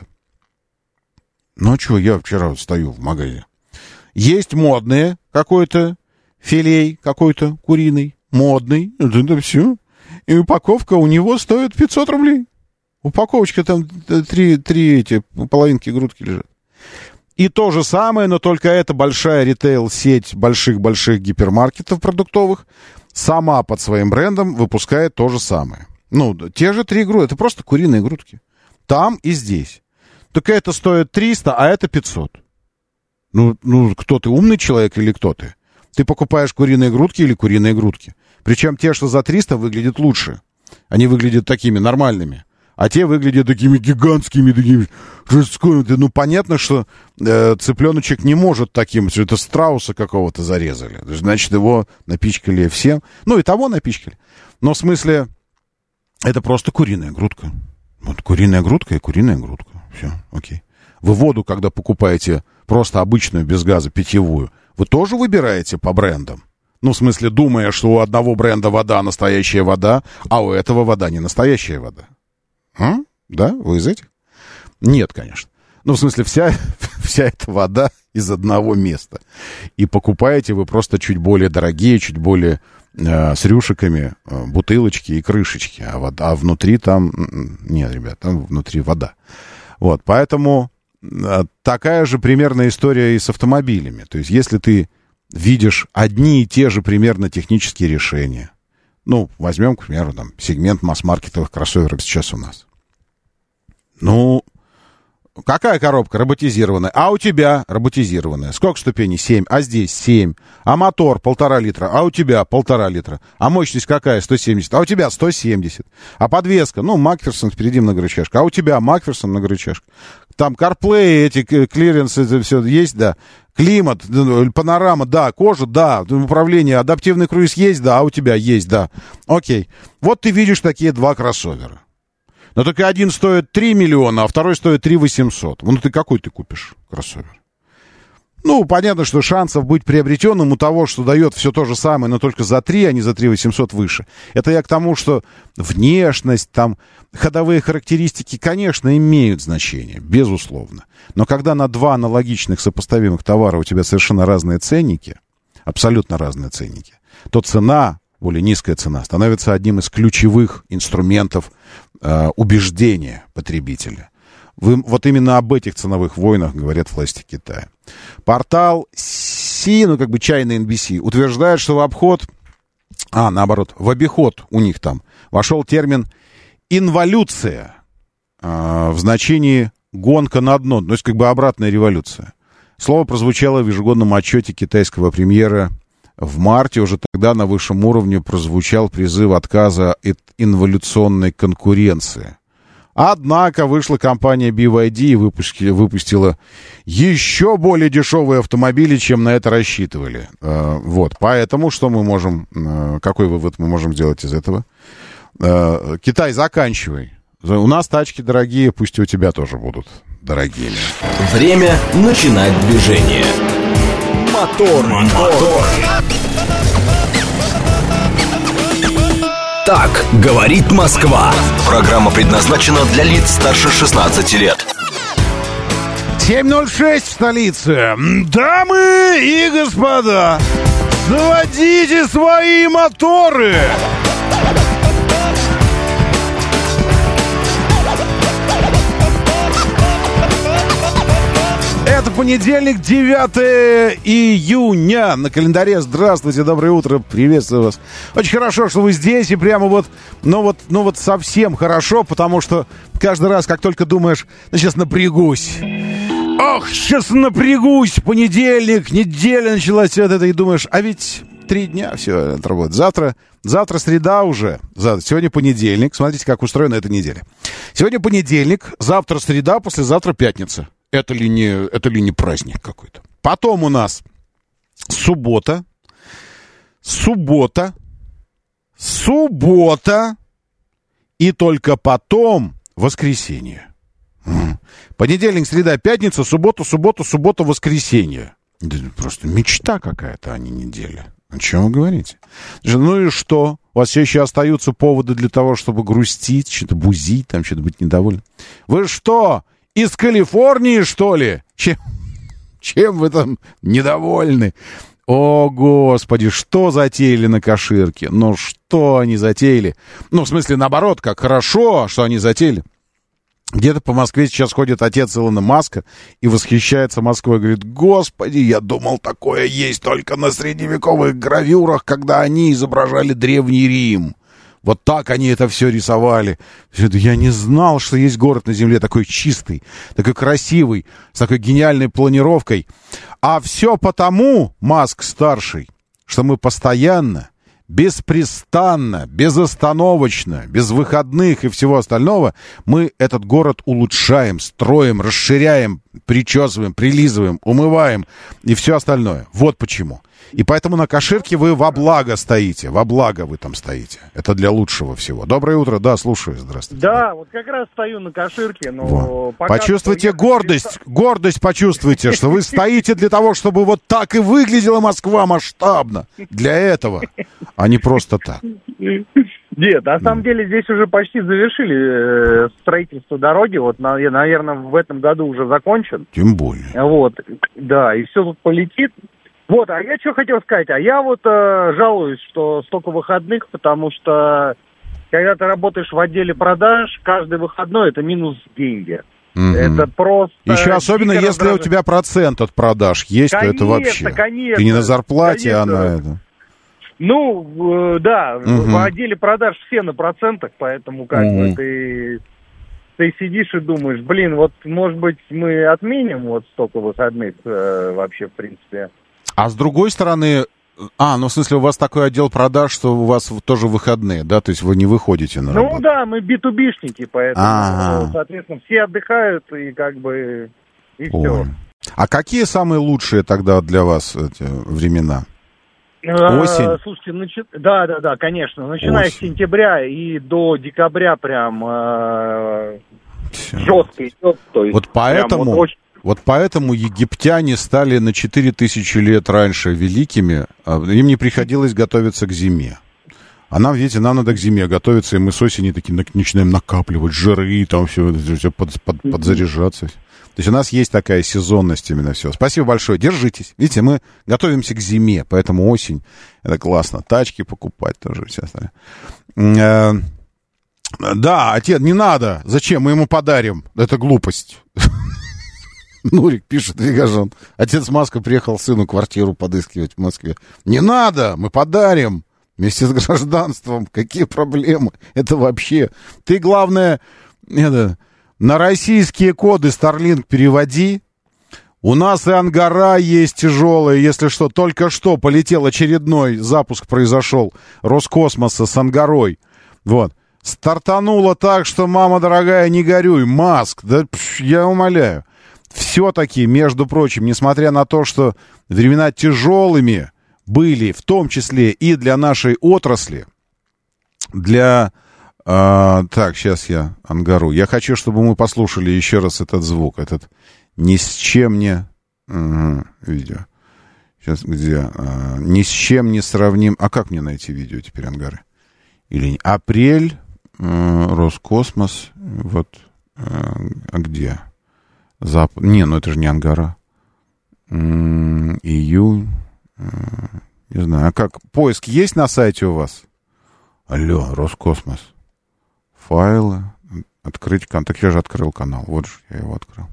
Ну, а что, я вчера стою в магазине. Есть модное какой-то филей, какой-то куриный, модный, это, это все. И упаковка у него стоит пятьсот рублей. Упаковочка там три, три эти половинки грудки лежат. И то же самое, но только это большая ритейл-сеть больших-больших гипермаркетов продуктовых сама под своим брендом выпускает то же самое. Ну, те же три грудки, это просто куриные грудки. Там и здесь. Так это стоит триста, а это пятьсот. Ну, ну, кто ты, умный человек или кто ты? Ты покупаешь куриные грудки или куриные грудки. Причем те, что за триста, выглядят лучше. Они выглядят такими нормальными. А те выглядят такими гигантскими, такими жесткими. Ну, понятно, что э, цыпленочек не может таким. Это страуса какого-то зарезали. Значит, его напичкали всем. Ну, и того напичкали. Но в смысле, это просто куриная грудка. Вот куриная грудка и куриная грудка. Все, окей. Вы воду, когда покупаете просто обычную, без газа, питьевую, вы тоже выбираете по брендам? Ну, в смысле, думая, что у одного бренда вода настоящая вода, а у этого вода не настоящая вода. А? Да? Вы из этих? Нет, конечно. Ну, в смысле, вся, вся эта вода из одного места. И покупаете вы просто чуть более дорогие, чуть более э, с рюшиками э, бутылочки и крышечки. А, вода, а внутри там... Нет, ребят, там внутри вода. Вот, поэтому э, такая же примерная история и с автомобилями. То есть, если ты видишь одни и те же примерно технические решения. Ну, возьмем, к примеру, там, сегмент масс-маркетовых кроссоверов сейчас у нас. Ну, какая коробка? Роботизированная. А у тебя роботизированная. Сколько ступеней? семь. А здесь семь. А мотор полтора литра. А у тебя полтора литра. А мощность какая? сто семьдесят. А у тебя сто семьдесят. А подвеска? Ну, Макферсон, впереди многорычажка. А у тебя Макферсон, многорычажка. Там CarPlay, эти клиренсы, это все есть, да. Климат, панорама, да. Кожа, да. Управление, адаптивный круиз есть, да. А у тебя есть, да. Окей. Вот ты видишь такие два кроссовера. Но только один стоит три миллиона, а второй стоит три восемьсот. Ну, ты какой ты купишь кроссовер? Ну, понятно, что шансов быть приобретенным у того, что дает все то же самое, но только за три, а не за три восемьсот выше. Это я к тому, что внешность, там, ходовые характеристики, конечно, имеют значение, безусловно. Но когда на два аналогичных сопоставимых товара у тебя совершенно разные ценники, абсолютно разные ценники, то цена, более низкая цена, становится одним из ключевых инструментов э, убеждения потребителя. Вы, вот именно об этих ценовых войнах говорят власти Китая. Портал Си, ну как бы чайный эн би си, утверждает, что в обход, а наоборот, в обиход у них там вошел термин инволюция э, в значении гонка на дно, то есть как бы обратная революция. Слово прозвучало в ежегодном отчете китайского премьера в марте. Уже тогда на высшем уровне прозвучал призыв отказа от инволюционной конкуренции. Однако вышла компания би вай ди и выпустила, выпустила еще более дешевые автомобили, чем на это рассчитывали. Вот, поэтому что мы можем, какой вывод мы можем сделать из этого? Китай, заканчивай. У нас тачки дорогие, пусть и у тебя тоже будут дорогими. Время начинать движение. Мотор, мотор. Так говорит Москва. Программа предназначена для лиц старше шестнадцати лет. семь ноль шесть в столице. Дамы и господа, заводите свои моторы. Это понедельник, девятое июня на календаре. Здравствуйте, доброе утро, приветствую вас. Очень хорошо, что вы здесь, и прямо вот, ну вот, ну вот совсем хорошо, потому что каждый раз, как только думаешь, ну сейчас напрягусь. Ох, сейчас напрягусь, понедельник, неделя началась, вот это, и думаешь, а ведь три дня все это работает. Завтра, завтра среда уже, завтра, сегодня понедельник, смотрите, как устроена эта неделя. Сегодня понедельник, завтра среда, послезавтра пятница. Это ли не, это ли не праздник какой-то? Потом у нас суббота, суббота, суббота и только потом воскресенье. Понедельник, среда, пятница, суббота, суббота, суббота, воскресенье. Просто мечта какая-то, а не неделя. О чем вы говорите? Ну и что? У вас все еще остаются поводы для того, чтобы грустить, что-то бузить, там что-то быть недовольным. Вы что? Из Калифорнии, что ли? Чем, чем вы там недовольны? О, Господи, что затеяли на Каширке? Ну, что они затеяли? Ну, в смысле, наоборот, как хорошо, что они затеяли. Где-то по Москве сейчас ходит отец Илона Маска и восхищается Москвой. Говорит, Господи, я думал, такое есть только на средневековых гравюрах, когда они изображали Древний Рим. Вот так они это все рисовали. Я не знал, что есть город на земле такой чистый, такой красивый, с такой гениальной планировкой. А все потому, Маск старший, что мы постоянно, беспрестанно, безостановочно, без выходных и всего остального, мы этот город улучшаем, строим, расширяем, причесываем, прилизываем, умываем и все остальное. Вот почему. И поэтому на Каширке вы во благо стоите, во благо вы там стоите. Это для лучшего всего. Доброе утро, да, слушаю, здравствуйте. Да, вот как раз стою на Каширке, но... Почувствуйте гордость, гордость почувствуйте, что вы стоите для того, чтобы вот так и выглядела Москва масштабно. Для этого, а не просто так. Нет, на самом деле здесь уже почти завершили строительство дороги. Вот, наверное, в этом году уже закончен. Тем более. Вот, да, и все тут полетит. Вот, а я что хотел сказать, а я вот э, жалуюсь, что столько выходных, потому что когда ты работаешь в отделе продаж, каждый выходной это минус деньги. Mm-hmm. Это просто... Еще особенно, если раздражает. У тебя процент от продаж есть, конечно, то это вообще... Конечно, ты не на зарплате, конечно. А на это... Ну, э, да, mm-hmm. в отделе продаж все на процентах, поэтому как mm-hmm. бы ты... Ты сидишь и думаешь, блин, вот, может быть, мы отменим вот столько выходных э, вообще, в принципе... А с другой стороны, а, ну в смысле у вас такой отдел продаж, что у вас тоже выходные, да? То есть вы не выходите на работу? Ну да, мы би ту би-шники, поэтому, А-а-а. соответственно, все отдыхают и как бы, и все. А какие самые лучшие тогда для вас эти времена? Осень? А, слушайте, начи... да, да, да, конечно. Начиная Осень. С сентября и до декабря прям э... жестко идет. То есть вот поэтому... Вот очень... Вот поэтому египтяне стали на четыре тысячи лет раньше великими, им не приходилось готовиться к зиме. А нам, видите, нам надо к зиме готовиться, и мы с осени такие начинаем накапливать жиры, там все, все под, под, подзаряжаться. То есть у нас есть такая сезонность именно все. Спасибо большое, держитесь. Видите, мы готовимся к зиме, поэтому осень, это классно. Тачки покупать тоже, все остальное. Да, отец, не надо. Зачем? Мы ему подарим. Это глупость. Нурик пишет, Вигажон. Отец Маска приехал сыну квартиру подыскивать в Москве. Не надо, мы подарим. Вместе с гражданством. Какие проблемы? Это вообще... Ты, главное, это, на российские коды Starlink переводи. У нас и Ангара есть тяжелая, если что. Только что полетел очередной запуск, произошел Роскосмоса с Ангарой. Вот. Стартануло так, что, мама дорогая, не горюй. Маск, да пш, я умоляю. Все-таки, между прочим, несмотря на то, что времена тяжелыми были, в том числе и для нашей отрасли, для... Э, так, сейчас я Ангару. Я хочу, чтобы мы послушали еще раз этот звук, этот ни с чем не... Угу, видео. Сейчас где? Э, ни с чем не сравним... А как мне найти видео теперь Ангары? Или... Апрель, э, Роскосмос, вот... Э, а где? Зап... Не, ну это же не Ангара. М-м, июнь. М-м, не знаю. А как? Поиск есть на сайте у вас? Алло, Роскосмос. Файлы. Открыть канал. Так я же открыл канал. Вот же я его открыл.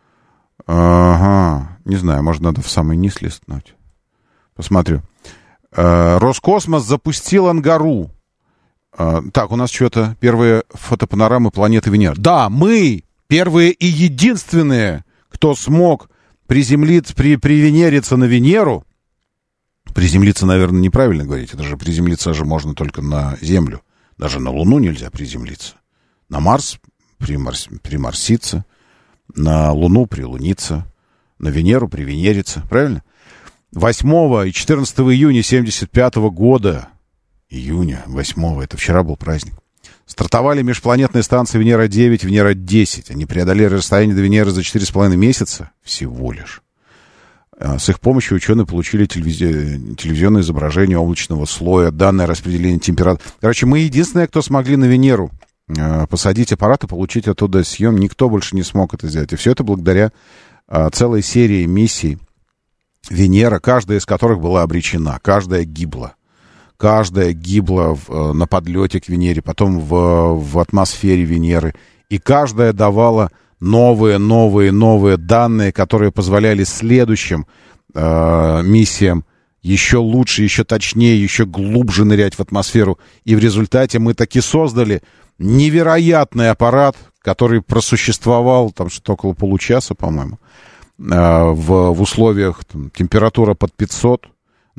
Ага. Не знаю, может, надо в самый низ листнуть. Посмотрю. Э, Роскосмос запустил Ангару. Э, так, у нас что-то первые фотопанорамы планеты Венера. Да, мы... Первые и единственные, кто смог приземлиться, при, привенериться на Венеру, приземлиться, наверное, неправильно говорить, это же приземлиться же можно только на Землю, даже на Луну нельзя приземлиться, на Марс примарс, примарситься, на Луну прилуниться, на Венеру привенериться, правильно? восьмого и четырнадцатого июня семьдесят пятого года, июня восьмого, это вчера был праздник, стартовали межпланетные станции Венера-девять, Венера-десять. Они преодолели расстояние до Венеры за четыре с половиной месяца всего лишь. С их помощью ученые получили телевизи... телевизионное изображение облачного слоя, данное распределение температуры. Короче, мы единственные, кто смогли на Венеру посадить аппарат и получить оттуда съем. Никто больше не смог это сделать. И все это благодаря целой серии миссий Венера, каждая из которых была обречена, каждая гибла. Каждая гибла в, на подлете к Венере, потом в, в атмосфере Венеры. И каждая давала новые, новые, новые данные, которые позволяли следующим э, миссиям еще лучше, еще точнее, еще глубже нырять в атмосферу. И в результате мы таки создали невероятный аппарат, который просуществовал там что-то около получаса, по-моему, э, в, в условиях там, температура под пятьсот.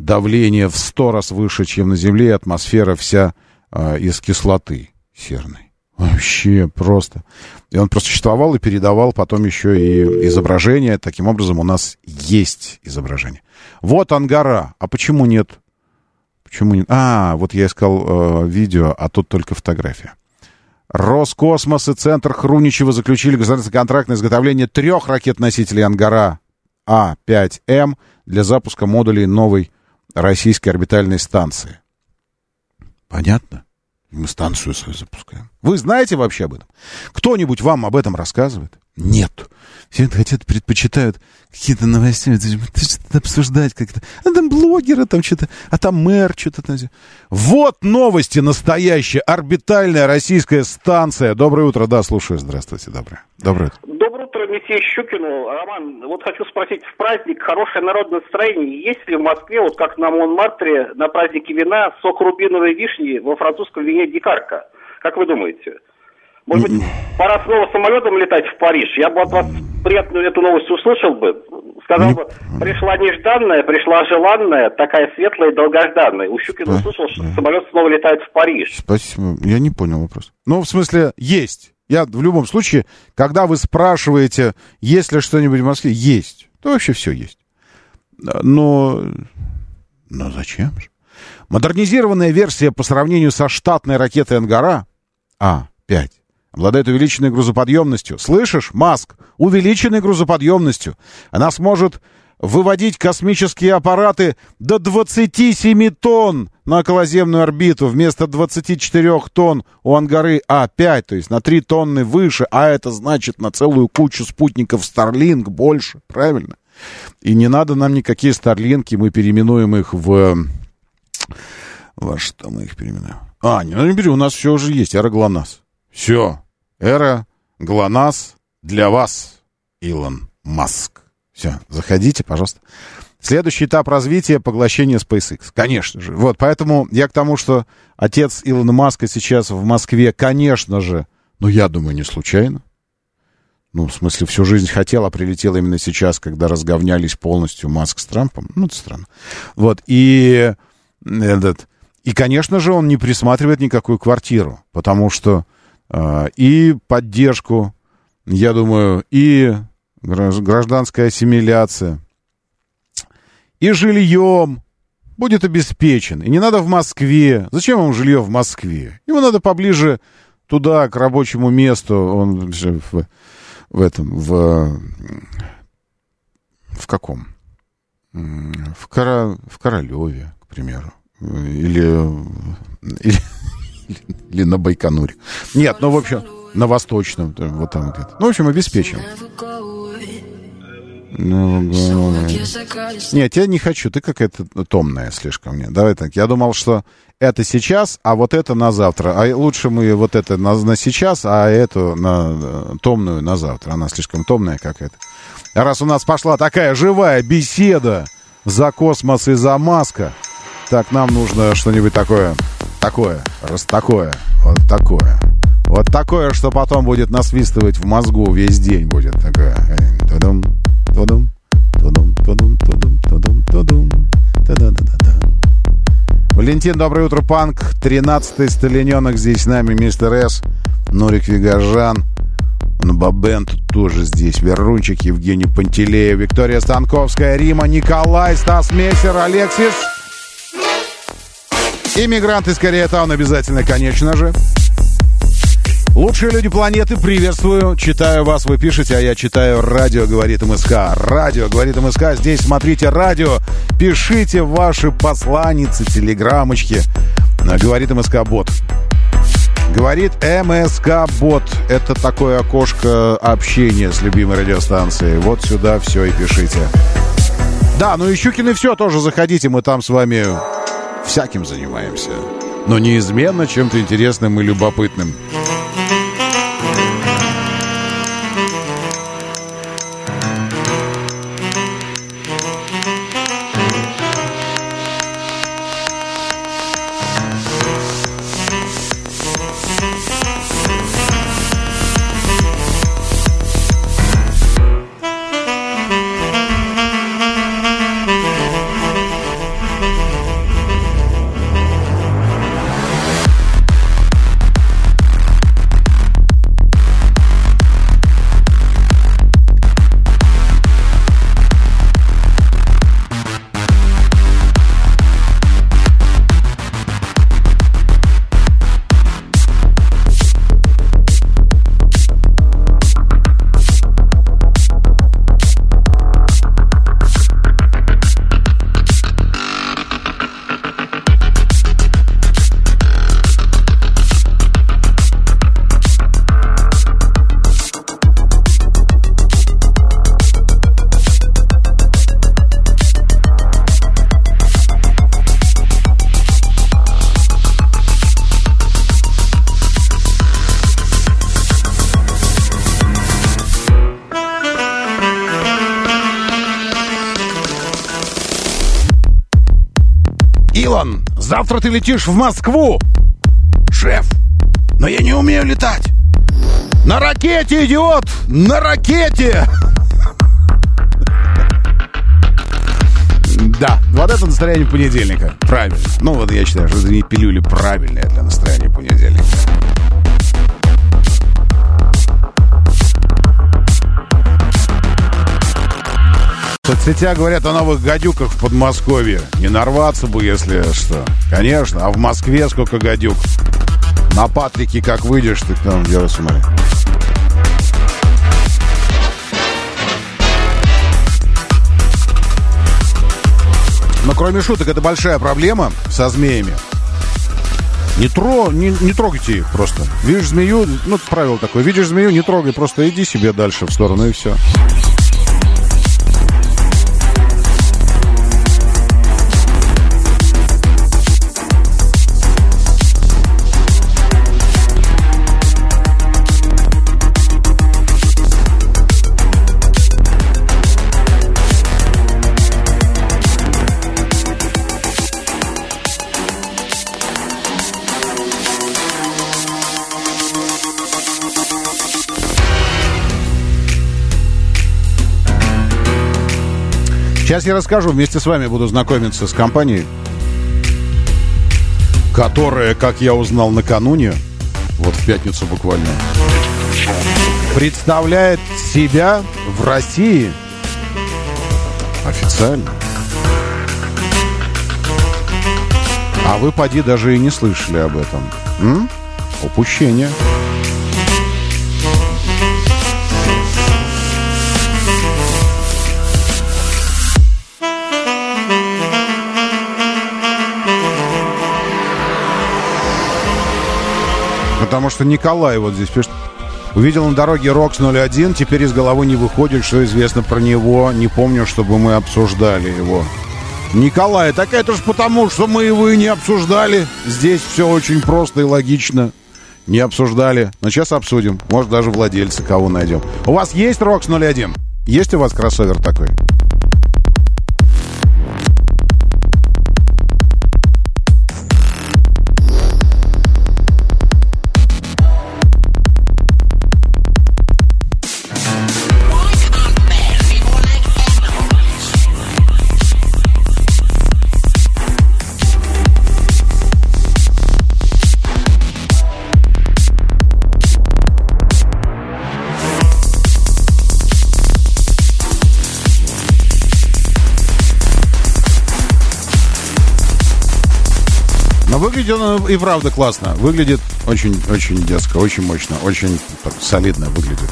давление в сто раз выше, чем на Земле, и атмосфера вся э, из кислоты серной. Вообще просто. И он просто существовал и передавал потом еще и изображение. Таким образом, у нас есть изображение. Вот Ангара. А почему нет? Почему нет? А, вот я искал э, видео, а тут только фотография. Роскосмос и Центр Хруничева заключили государственный контракт на изготовление трех ракет-носителей Ангара А пять М для запуска модулей новой российской орбитальной станции. Понятно? Мы станцию свою запускаем. Вы знаете вообще об этом? Кто-нибудь вам об этом рассказывает? Нет. Все хотят, предпочитают какие-то новости что-то обсуждать как-то. А там блогеры, там что-то, а там мэр что-то там. Вот новости настоящие. Орбитальная российская станция. Доброе утро. Да, слушаю. Здравствуйте. Доброе. Доброе утро. Доброе утро, месье Щукину. Роман, вот хочу спросить, в праздник хорошее народное настроение. Есть ли в Москве, вот как на Монмартре, на празднике вина, сок рубиновой вишни во французском вине Дикарка? Как вы думаете? Может быть, пора снова самолетом летать в Париж? Я бы от вас приятную эту новость услышал бы. Сказал бы, пришла нежданная, пришла желанная, такая светлая и долгожданная. У Щукина услышал, что самолет снова летает в Париж. Спасибо. Я не понял вопрос. Ну, в смысле, есть. Я в любом случае, когда вы спрашиваете, есть ли что-нибудь в Москве, есть. То вообще все есть. Но... Но зачем же? Модернизированная версия по сравнению со штатной ракетой Ангара А пять обладает увеличенной грузоподъемностью. Слышишь, Маск? Увеличенной грузоподъемностью. Она сможет выводить космические аппараты до двадцати семи тонн на околоземную орбиту вместо двадцати четырёх тонн у Ангары А пять, то есть на три тонны выше, а это значит на целую кучу спутников Starlink больше, правильно? И не надо нам никакие Старлинки, мы переименуем их в... Во что мы их переименуем? А, не, ну не бери, у нас все уже есть, эра ГЛОНАСС. Все, эра ГЛОНАСС для вас, Илон Маск. Все, заходите, пожалуйста. Следующий этап развития — поглощение SpaceX. Конечно же. Вот, поэтому я к тому, что отец Илона Маска сейчас в Москве, конечно же, ну, я думаю, не случайно. Ну, в смысле, всю жизнь хотел, а прилетел именно сейчас, когда разговнялись полностью Маск с Трампом. Ну, это странно. Вот, и этот... И, конечно же, он не присматривает никакую квартиру, потому что э, и поддержку, я думаю, и гражданская ассимиляция, и жильем будет обеспечен. И не надо в Москве. Зачем ему жилье в Москве? Ему надо поближе туда, к рабочему месту. Он же в, в этом, в... В каком? В, Кора, в Королеве, к примеру. Или, или, или на Байконуре. Нет, ну, в общем, на Восточном, вот там где-то. Ну, в общем, обеспечим. Ну, нет, я не хочу, ты какая-то томная слишком мне. Давай так, я думал, что это сейчас, а вот это на завтра. А лучше мы вот это на, на сейчас, а эту на томную на завтра. Она слишком томная какая-то. А раз у нас пошла такая живая беседа за космос и за Маска, так, нам нужно что-нибудь такое, такое, раз такое, вот такое. Вот такое, что потом будет насвистывать в мозгу весь день будет. Такое. Тудум, тудум, тудум, тудум, тудум, тудум, тудум, та-да-да-да-да. Валентин, доброе утро, Панк. тринадцатый сталиненок здесь с нами, мистер С. Нурик Вигажан. Бабен тут тоже здесь. Верунчик, Евгений Пантелеев, Виктория Станковская, Рима, Николай, Стас Мессер, Алексис. Иммигранты из Кореятаун обязательно, конечно же. Лучшие люди планеты, приветствую. Читаю вас, вы пишете, а я читаю «Радио говорит МСК». «Радио говорит МСК». Здесь смотрите радио, пишите ваши посланицы, телеграммочки. Говорит МСК-бот. Говорит МСК-бот. Это такое окошко общения с любимой радиостанцией. Вот сюда все и пишите. Да, ну и Щукины все тоже заходите, мы там с вами всяким занимаемся. Но неизменно чем-то интересным и любопытным. Завтра ты летишь в Москву. Шеф, но я не умею летать. На ракете, идиот! На ракете! Да, вот это настроение понедельника. Правильно. Ну вот я считаю, что это не пилюли правильные для настроения понедельника. В соцсетях говорят о новых гадюках в Подмосковье. Не нарваться бы, если что. Конечно, а в Москве сколько гадюк. На Патрике как выйдешь, ты там, я вас умоляю. Но кроме шуток, это большая проблема со змеями. Не, тро, не, не трогайте их просто. Видишь змею, ну, правило такое. Видишь змею, не трогай, просто иди себе дальше в сторону, и все. Сейчас я расскажу, вместе с вами буду знакомиться с компанией, которая, как я узнал накануне, вот в пятницу буквально, представляет себя в России официально. А вы, поди, даже и не слышали об этом. М? Упущение. Потому что Николай вот здесь пишет: увидел на дороге Рокс ноль один, теперь из головы не выходит, что известно про него. Не помню, чтобы мы обсуждали его. Николай, так это ж потому, что мы его и не обсуждали. Здесь все очень просто и логично. Не обсуждали. Но сейчас обсудим. Может, даже владельца кого найдем. У вас есть Рокс ноль один? Есть у вас кроссовер такой? Выглядит он и правда классно. Выглядит очень-очень дерзко, очень мощно, очень так, солидно выглядит.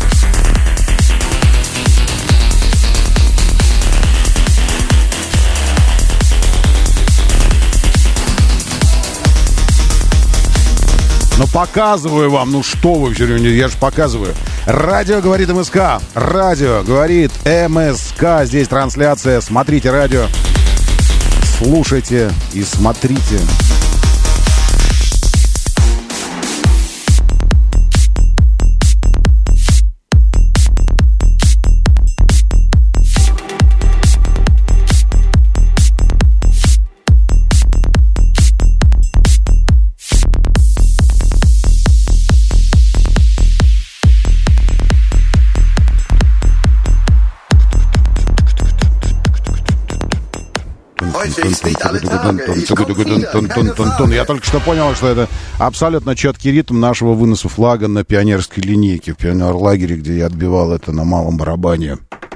Ну, показываю вам, ну что вы все время, я же показываю. Радио говорит МСК, радио говорит МСК, здесь трансляция, смотрите радио, слушайте и смотрите. Я только что понял, что это абсолютно четкий ритм нашего выноса флага на пионерской линейке в пионерлагере, где я отбивал это на малом барабане.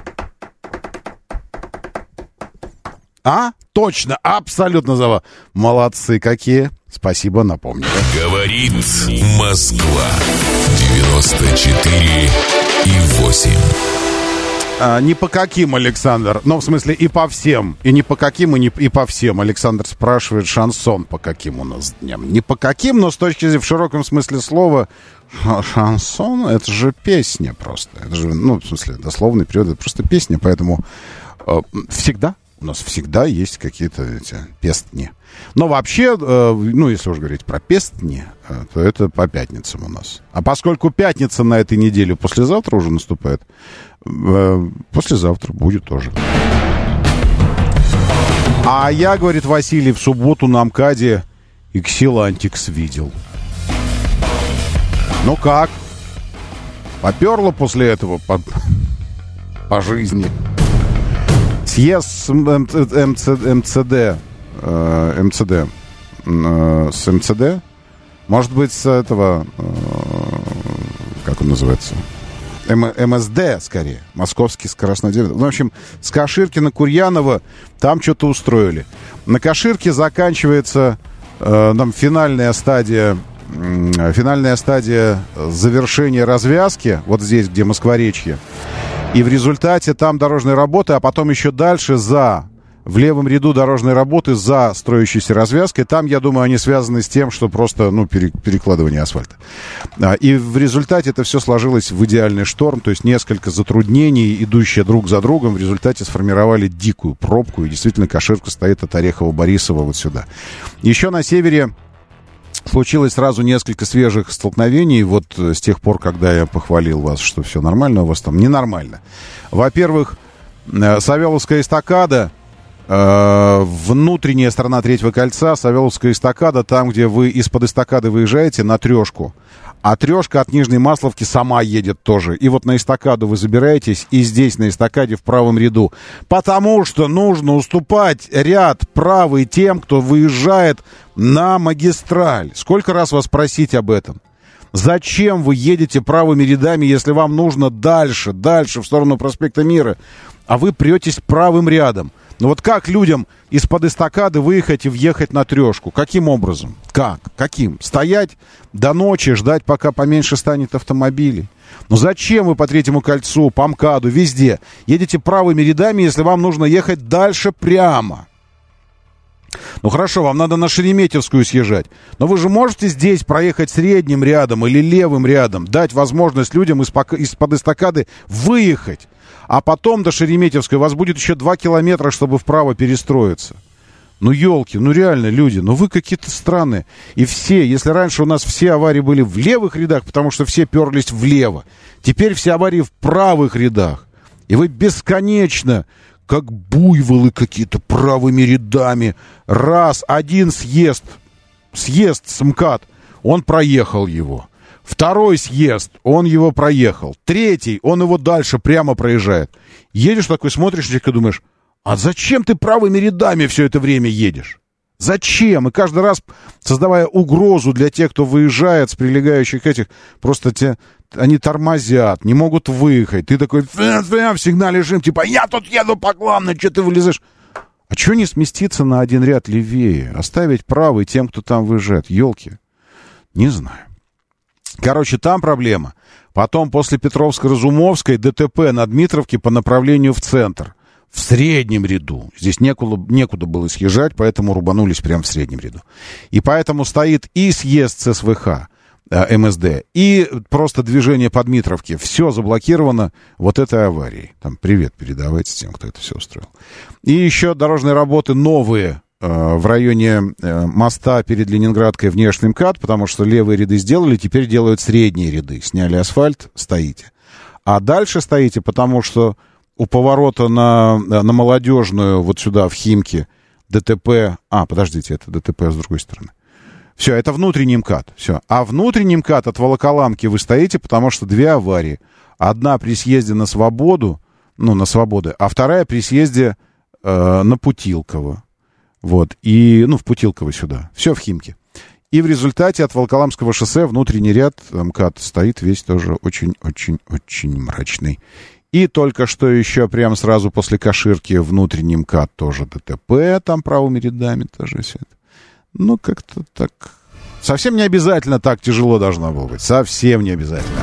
А? Точно, абсолютно зава. Молодцы какие. Спасибо, напомнили. Говорит Москва. девяносто четыре и восемь. А, не по каким, Александр. Ну, в смысле, и по всем. И не по каким, и, не, и по всем. Александр спрашивает, шансон по каким у нас дням. Не по каким, но с точки зрения, в широком смысле слова, шансон — это же песня просто. Это же, ну, в смысле, дословный перевод, это просто песня. Поэтому э, всегда, у нас всегда есть какие-то эти пестни. Но вообще, э, ну, если уж говорить про пестни, э, то это по пятницам у нас. А поскольку пятница на этой неделе послезавтра уже наступает, э, послезавтра будет тоже. А я, говорит Василий, в субботу на МКАДе Иксилантикс видел. Ну как? Поперло после этого по, по жизни. Съезд МЦД, э, МЦД, э, с МЦД, может быть, с этого, э, как он называется, М, МСД, скорее, Московский скоростной директор. Ну, в общем, с Каширки на Курьянова там что-то устроили. На Каширке заканчивается э, там финальная стадия, э, финальная стадия завершения развязки, вот здесь, где Москворечье. И в результате там дорожные работы, а потом еще дальше за, в левом ряду дорожной работы за строящейся развязкой. Там, я думаю, они связаны с тем, что просто, ну, пере, перекладывание асфальта. И в результате это все сложилось в идеальный шторм, то есть несколько затруднений, идущие друг за другом, в результате сформировали дикую пробку, и действительно Каширка стоит от Орехово-Борисова вот сюда. Еще на севере случилось сразу несколько свежих столкновений. Вот с тех пор, когда я похвалил вас, что все нормально, у вас там ненормально. Во-первых, Савеловская эстакада, э, внутренняя сторона Третьего кольца, Савеловская эстакада, там, где вы из-под эстакады выезжаете на Трешку. А Трешка от Нижней Масловки сама едет тоже. И вот на эстакаду вы забираетесь, и здесь на эстакаде в правом ряду. Потому что нужно уступать ряд правый тем, кто выезжает на магистраль. Сколько раз вас просить об этом? Зачем вы едете правыми рядами, если вам нужно дальше, дальше, в сторону проспекта Мира, а вы претесь правым рядом? Ну вот как людям из-под эстакады выехать и въехать на Трешку? Каким образом? Как? Каким? Стоять до ночи, ждать, пока поменьше станет автомобилей? Ну зачем вы по Третьему кольцу, по МКАДу, везде едете правыми рядами, если вам нужно ехать дальше прямо? Ну хорошо, вам надо на Шереметьевскую съезжать. Но вы же можете здесь проехать средним рядом или левым рядом, дать возможность людям из-под эстакады выехать. А потом до Шереметьевской у вас будет еще два километра, чтобы вправо перестроиться. Ну, елки, ну реально, люди, ну вы какие-то странные. И все, если раньше у нас все аварии были в левых рядах, потому что все перлись влево, теперь все аварии в правых рядах. И вы бесконечно, как буйволы какие-то, правыми рядами. Раз, один съезд, съезд с МКАД, он проехал его. Второй съезд, он его проехал. Третий, он его дальше прямо проезжает. Едешь такой, смотришь и думаешь, а зачем ты правыми рядами все это время едешь? Зачем? И каждый раз, создавая угрозу для тех, кто выезжает с прилегающих этих, просто те, они тормозят, не могут выехать. Ты такой, в сигнале режим, типа, я тут еду по главной, что ты вылезаешь? А что не сместиться на один ряд левее? Оставить правый тем, кто там выезжает? Елки. Не знаю. Короче, там проблема. Потом после Петровско-Разумовской ДТП на Дмитровке по направлению в центр. В среднем ряду. Здесь некуда, некуда было съезжать, поэтому рубанулись прямо в среднем ряду. И поэтому стоит и съезд с СВХ, э, МСД, и просто движение по Дмитровке. Все заблокировано вот этой аварией. Там привет передавайте тем, кто это все устроил. И еще дорожные работы новые в районе моста перед Ленинградкой внешний МКАД, потому что левые ряды сделали, теперь делают средние ряды. Сняли асфальт, стоите. А дальше стоите, потому что у поворота на, на Молодежную, вот сюда, в Химки, ДТП... А, подождите, это ДТП с другой стороны. Все, это внутренний МКАД. Все. А внутренний МКАД от Волоколамки вы стоите, потому что две аварии. Одна при съезде на Свободу, ну, на Свободы, а вторая при съезде э, на Путилково. Вот, и, ну, в Путилково сюда. Все в Химки. И в результате от Волоколамского шоссе внутренний ряд МКАД стоит весь тоже очень-очень-очень мрачный. И только что еще прямо сразу после Каширки внутренний МКАД тоже ДТП, там правыми рядами тоже все это. Ну, как-то так... Совсем не обязательно так тяжело должно было быть. Совсем не обязательно.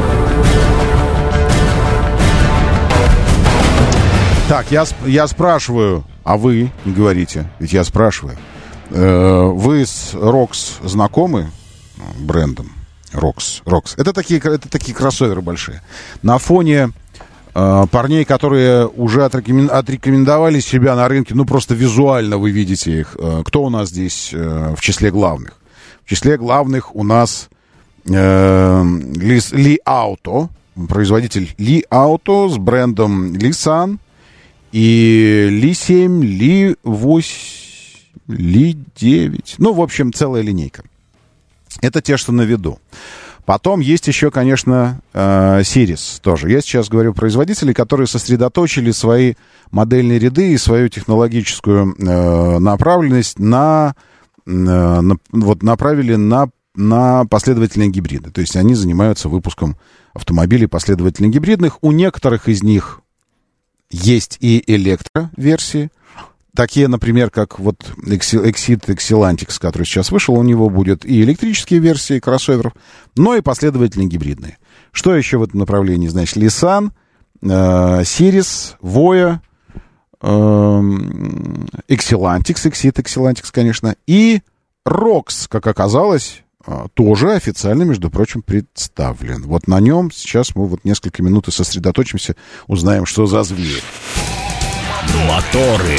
Так, я, я спрашиваю, а вы не говорите, ведь я спрашиваю. Э, вы с Рокс знакомы? Брендом Рокс. Рокс. Это такие, это такие кроссоверы большие. На фоне э, парней, которые уже отрекомен, отрекомендовали себя на рынке, ну просто визуально вы видите их. Э, кто у нас здесь э, в числе главных? В числе главных у нас э, Ли, Ли Auto, производитель Ли Auto с брендом Lisan. И Ли семь, Ли восемь, Ли девять. Ну, в общем, целая линейка. Это те, что на виду. Потом есть еще, конечно, Series тоже. Я сейчас говорю про производителей, которые сосредоточили свои модельные ряды и свою технологическую направленность на, на вот направили на, на последовательные гибриды. То есть они занимаются выпуском автомобилей последовательно гибридных. У некоторых из них есть и электроверсии. Такие, например, как вот Exit Excelantix, который сейчас вышел, у него будет и электрические версии кроссоверов, но и последовательно гибридные. Что еще в этом направлении? Значит, Nissan, э, Series, Voya, э, Excelantix, Exit Excelantix, конечно, и Rox, как оказалось, тоже официально, между прочим, представлен. Вот на нем сейчас мы вот несколько минут и сосредоточимся, узнаем, что за зверь. Моторы.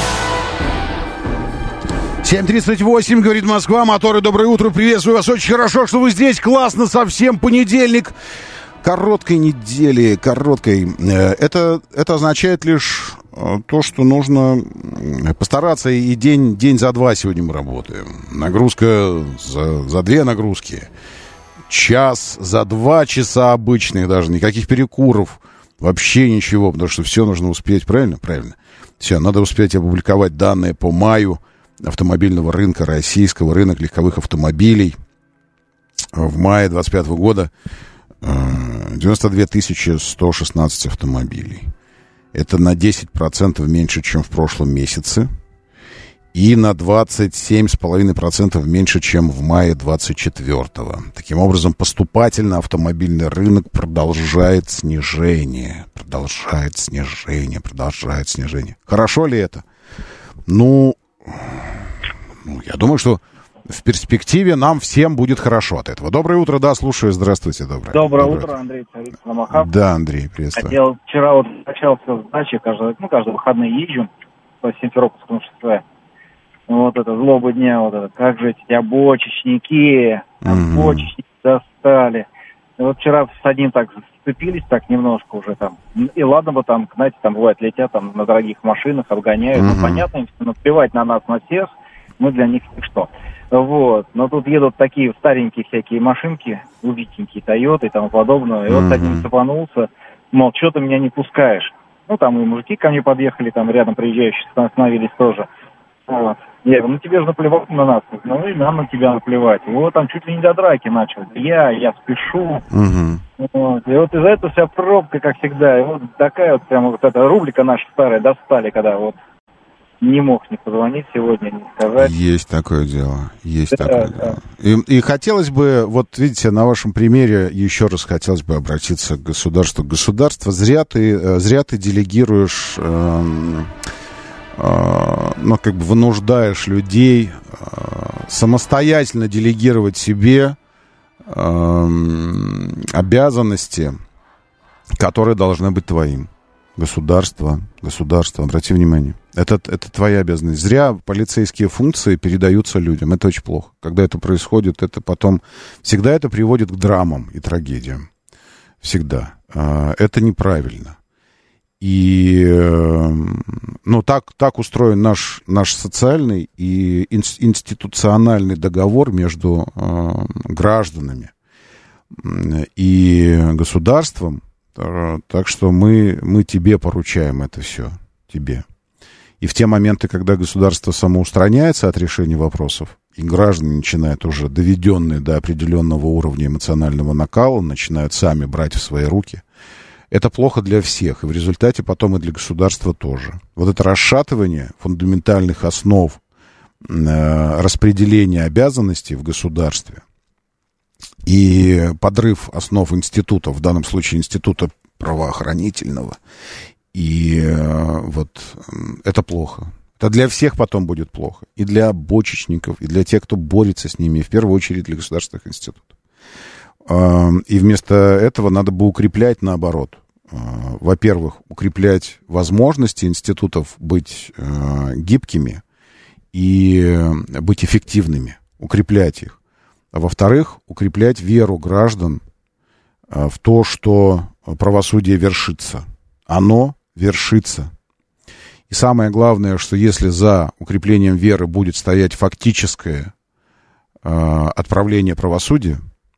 семь тридцать восемь, говорит Москва. Моторы, доброе утро, приветствую вас. Очень хорошо, что вы здесь. Классно, совсем понедельник. Короткой недели, короткой. Это, это означает лишь то, что нужно постараться, и день, день за два сегодня мы работаем. Нагрузка за, за две нагрузки. Час за два часа обычных даже. Никаких перекуров. Вообще ничего, потому что все нужно успеть. Правильно? Правильно. Все, надо успеть опубликовать данные по маю автомобильного рынка российского, рынок легковых автомобилей. В мае двадцать пятого года девяносто две тысячи сто шестнадцать автомобилей. Это на десять процентов меньше, чем в прошлом месяце. И на двадцать семь целых пять десятых процента меньше, чем в мае двадцать четвёртого. Таким образом, поступательно автомобильный рынок продолжает снижение. Продолжает снижение, продолжает снижение. Хорошо ли это? Ну, ну я думаю, что в перспективе нам всем будет хорошо от этого. Доброе утро, да, слушаю. Здравствуйте, доброе. Доброе, доброе утро, Андрей Царик, Самохаб. Да, Андрей, приветствую. Хотел, вчера вот качался с дачи, каждый, ну, каждые выходные езжу по Симферопольскому шоссе. Вот это злоба дня, вот это, как же эти обочечники, обочечники достали. И вот вчера с одним так сцепились, так немножко уже там. И ладно бы там, знаете, там бывает летят там на дорогих машинах, обгоняют. Mm-hmm. Ну, понятно, им все наплевать на нас, на всех, мы для них что. Вот, но тут едут такие старенькие всякие машинки, убитенькие, Тойоты и тому подобное. И mm-hmm. вот один цепанулся, мол, что ты меня не пускаешь? Ну, там и мужики ко мне подъехали, там рядом приезжающие остановились тоже. Вот. Я говорю, ну тебе же наплевать на нас. Ну и нам на тебя наплевать. Вот там чуть ли не до драки начал. Я, я спешу. Mm-hmm. Вот. И вот из-за этого вся пробка, как всегда. И вот такая вот прямо вот эта рубрика наша старая достали, когда вот не мог не позвонить сегодня, не сказать. Есть такое дело, есть да, такое да. дело. И, и хотелось бы, вот видите, на вашем примере еще раз хотелось бы обратиться к государству. Государство, зря ты, зря ты делегируешь, э, э, ну, как бы вынуждаешь людей э, самостоятельно делегировать себе э, обязанности, которые должны быть твоим. Государство, государство, обрати внимание. Это, это твоя обязанность. Зря полицейские функции передаются людям. Это очень плохо. Когда это происходит, это потом... Всегда это приводит к драмам и трагедиям. Всегда. Это неправильно. И, ну, так, так устроен наш, наш социальный и институциональный договор между гражданами и государством. Так что мы, мы тебе поручаем это все, тебе. И в те моменты, когда государство самоустраняется от решения вопросов, и граждане начинают уже, доведенные до определенного уровня эмоционального накала, начинают сами брать в свои руки, это плохо для всех, и в результате потом и для государства тоже. Вот это расшатывание фундаментальных основ э, распределения обязанностей в государстве, и подрыв основ института, в данном случае института правоохранительного, и э, вот это плохо. Это для всех потом будет плохо. И для обочечников, и для тех, кто борется с ними, и в первую очередь для государственных институтов. Э, и вместо этого надо бы укреплять наоборот. Э, во-первых, укреплять возможности институтов быть э, гибкими и быть эффективными. Укреплять их. А во-вторых, укреплять веру граждан в то, что правосудие вершится. Оно вершится. И самое главное, что если за укреплением веры будет стоять фактическое э, отправление правосудия,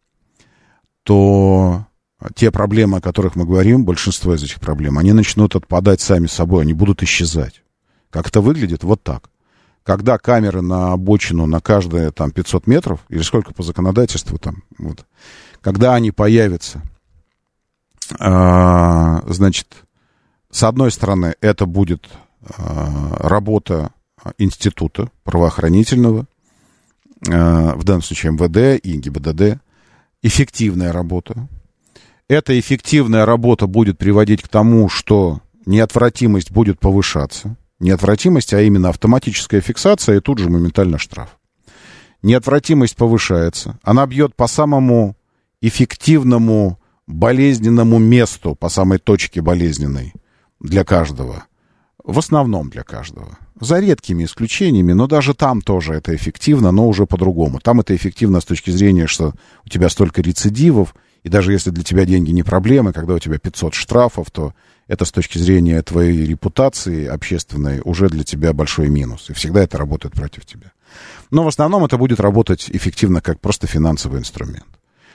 то те проблемы, о которых мы говорим, большинство из этих проблем, они начнут отпадать сами собой, они будут исчезать. Как это выглядит? Вот так. Когда камеры на обочину на каждые там, пятьсот метров, или сколько по законодательству там, вот, когда они появятся, э, значит, с одной стороны, это будет э, работа института правоохранительного, э, в данном случае эм вэ дэ и гэ бэ дэ дэ, эффективная работа. Эта эффективная работа будет приводить к тому, что неотвратимость будет повышаться. Неотвратимость, а именно автоматическая фиксация, и тут же моментально штраф. Неотвратимость повышается. Она бьет по самому эффективному болезненному месту, по самой точке болезненной для каждого. В основном для каждого. За редкими исключениями, но даже там тоже это эффективно, но уже по-другому. Там это эффективно с точки зрения, что у тебя столько рецидивов, и даже если для тебя деньги не проблемы, когда у тебя пятьсот штрафов, то это с точки зрения твоей репутации общественной уже для тебя большой минус. И всегда это работает против тебя. Но в основном это будет работать эффективно как просто финансовый инструмент.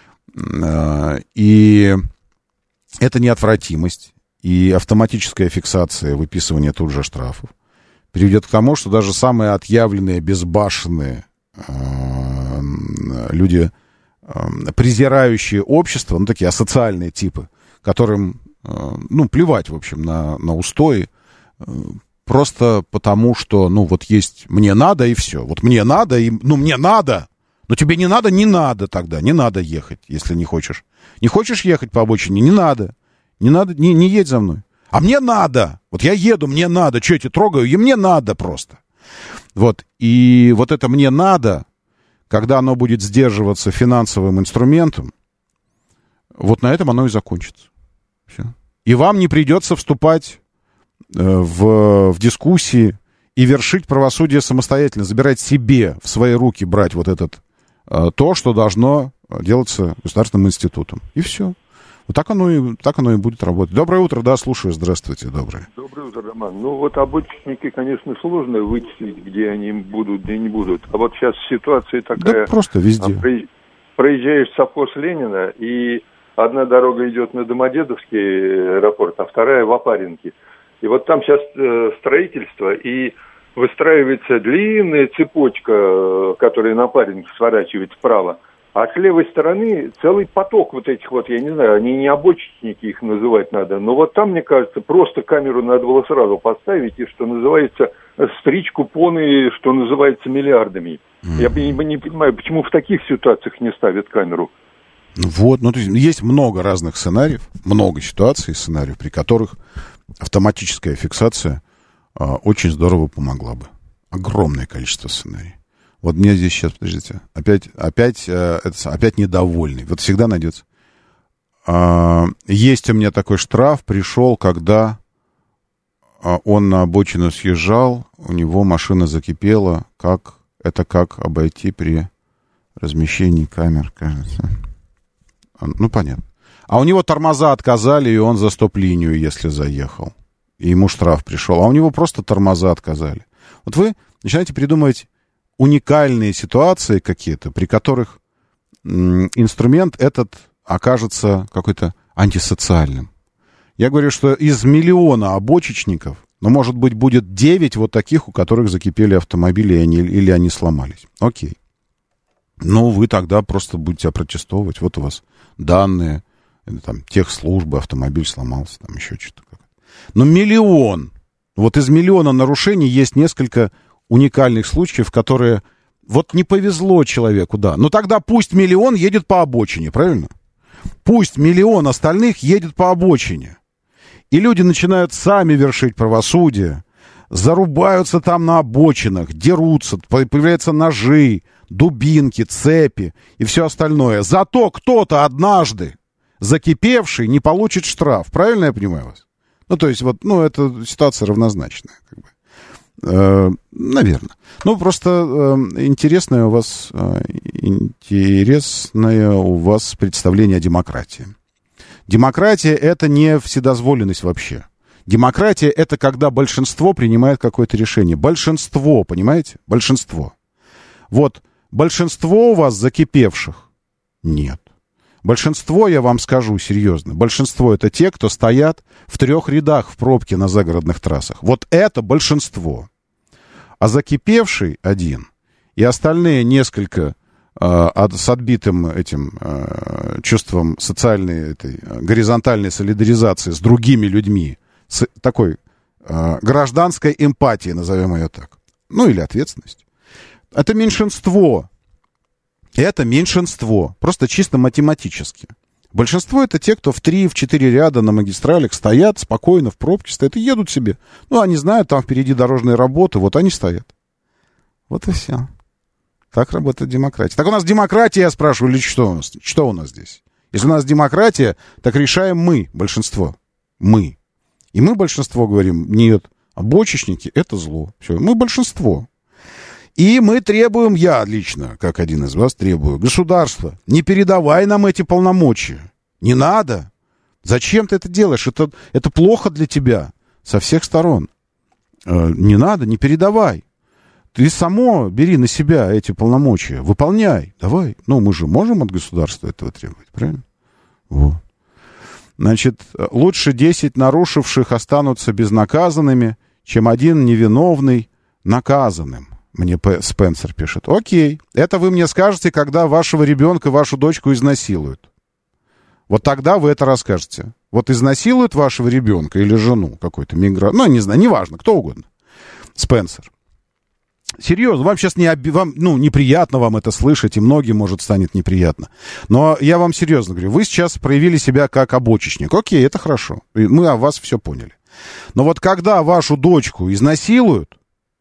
И это неотвратимость и автоматическая фиксация выписывания тут же штрафов приведет к тому, что даже самые отъявленные, безбашенные люди, презирающие общество, ну, такие асоциальные типы, которым, ну, плевать, в общем, на, на устои, просто потому, что, ну, вот есть «мне надо» и все. Вот мне надо, и, ну, мне надо, но тебе не надо, не надо тогда, не надо ехать, если не хочешь. Не хочешь ехать по обочине, не надо, не надо, не, не едь за мной. А мне надо, вот я еду, мне надо, что я тебя трогаю, и мне надо просто. Вот, и вот это «мне надо», когда оно будет сдерживаться финансовым инструментом, вот на этом оно и закончится. Все. И вам не придется вступать э, в, в дискуссии и вершить правосудие самостоятельно, забирать себе в свои руки, брать вот этот, э, то, что должно делаться государственным институтом. И все. Вот так оно и, так оно и будет работать. Доброе утро, да, слушаю, здравствуйте, доброе. Доброе утро, Роман. Ну вот обочечники, конечно, сложно вычислить, где они будут, где не будут. А вот сейчас ситуация такая... Да просто везде. Проезжаешь совхоз Ленина, и одна дорога идет на Домодедовский аэропорт, а вторая в Опаренки. И вот там сейчас э, строительство, и выстраивается длинная цепочка, которая на Опаренке сворачивает вправо. А с левой стороны целый поток вот этих вот, я не знаю, они не обочечники, их называть надо, но вот там, мне кажется, просто камеру надо было сразу поставить, и, что называется, стричь купоны, что называется, миллиардами. Mm-hmm. Я не, не понимаю, почему в таких ситуациях не ставят камеру. Вот, ну, то есть, есть много разных сценариев, много ситуаций, сценариев, при которых автоматическая фиксация а, очень здорово помогла бы. Огромное количество сценариев. Вот мне здесь сейчас, подождите, опять, опять, э, это, опять недовольный. Вот всегда найдется. А, есть у меня такой штраф, пришел, когда а, он на обочину съезжал, у него машина закипела. Как, это как обойти при размещении камер, кажется. Ну, понятно. А у него тормоза отказали, и он за стоп-линию, если заехал. И ему штраф пришел. А у него просто тормоза отказали. Вот вы начинаете придумывать уникальные ситуации какие-то, при которых м, инструмент этот окажется какой-то антисоциальным. Я говорю, что из миллиона обочечников, ну, может быть, будет девять вот таких, у которых закипели автомобили, и они, или они сломались. Окей. Ну, вы тогда просто будете опротестовывать. Вот у вас данные, там, техслужбы, автомобиль сломался, там еще что-то. Но миллион. Вот из миллиона нарушений есть несколько уникальных случаев, которые... Вот не повезло человеку, да. Но тогда пусть миллион едет по обочине, правильно? Пусть миллион остальных едет по обочине. И люди начинают сами вершить правосудие, зарубаются там на обочинах, дерутся, появляются ножи, дубинки, цепи и все остальное. Зато кто-то однажды, закипевший, не получит штраф. Правильно я понимаю вас? Ну, то есть, вот, ну, это ситуация равнозначная, как бы. Э, наверное. Ну, просто э, интересное у вас, э, интересное у вас представление о демократии. Демократия — это не вседозволенность вообще. Демократия — это когда большинство принимает какое-то решение. Большинство, понимаете? Большинство. Вот большинство у вас закипевших? Нет. Большинство, я вам скажу серьезно, большинство — это те, кто стоят в трех рядах в пробке на загородных трассах. Вот это большинство. А закипевший один и остальные несколько э, с отбитым этим э, чувством социальной, этой, горизонтальной солидаризации с другими людьми, с такой э, гражданской эмпатией, назовем ее так, ну или ответственность. Это меньшинство. Это меньшинство. Просто чисто математически. Большинство — это те, кто в три, в четыре ряда на магистралях стоят, спокойно в пробке стоят и едут себе. Ну, они знают, там впереди дорожные работы, вот они стоят. Вот и все. Так работает демократия. Так у нас демократия, я спрашиваю, или что у нас? Что у нас здесь? Если у нас демократия, так решаем мы, большинство. Мы. И мы, большинство, говорим, нет, обочечники — это зло. Все, мы большинство. И мы требуем, я лично, как один из вас, требую, государство, не передавай нам эти полномочия. Не надо. Зачем ты это делаешь? Это, это плохо для тебя со всех сторон. Э, не надо, не передавай. Ты само бери на себя эти полномочия, выполняй. Давай. Ну, мы же можем от государства этого требовать, правильно? Вот. Значит, лучше десять нарушивших останутся безнаказанными, чем один невиновный наказанным. Мне П. Спенсер пишет. Окей, это вы мне скажете, когда вашего ребенка, вашу дочку изнасилуют. Вот тогда вы это расскажете. Вот изнасилуют вашего ребенка или жену какой-то мигрант. Ну, не знаю, неважно, кто угодно. Спенсер. Серьезно, вам сейчас не оби... вам, ну, неприятно вам это слышать, и многим, может, станет неприятно. Но я вам серьезно говорю, вы сейчас проявили себя как обочечник. Окей, это хорошо. Мы о вас все поняли. Но вот когда вашу дочку изнасилуют,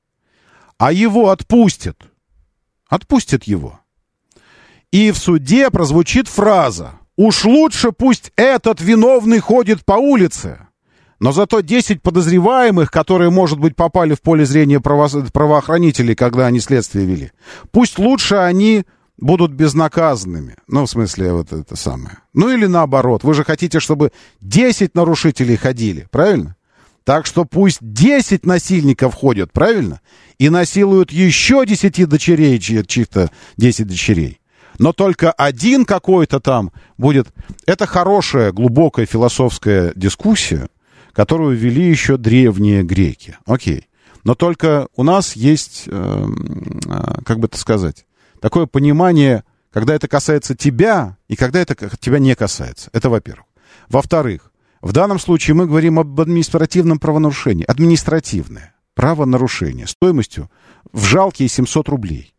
а его отпустят, отпустят его, и в суде прозвучит фраза: «Уж лучше пусть этот виновный ходит по улице». Но зато десять подозреваемых, которые, может быть, попали в поле зрения право... правоохранителей, когда они следствие вели, пусть лучше они будут безнаказанными. Ну, в смысле, вот это самое. Ну, или наоборот. Вы же хотите, чтобы десять нарушителей ходили, правильно? Так что пусть десять насильников ходят, правильно? И насилуют еще десяти дочерей, чьих-то десять дочерей. Но только один какой-то там будет... Это хорошая, глубокая философская дискуссия, которую вели еще древние греки. Окей. Но только у нас есть, э, э, как бы это сказать, такое понимание, когда это касается тебя и когда это тебя не касается. Это во-первых. Во-вторых, в данном случае мы говорим об административном правонарушении. Административное правонарушение стоимостью в жалкие семьсот рублей.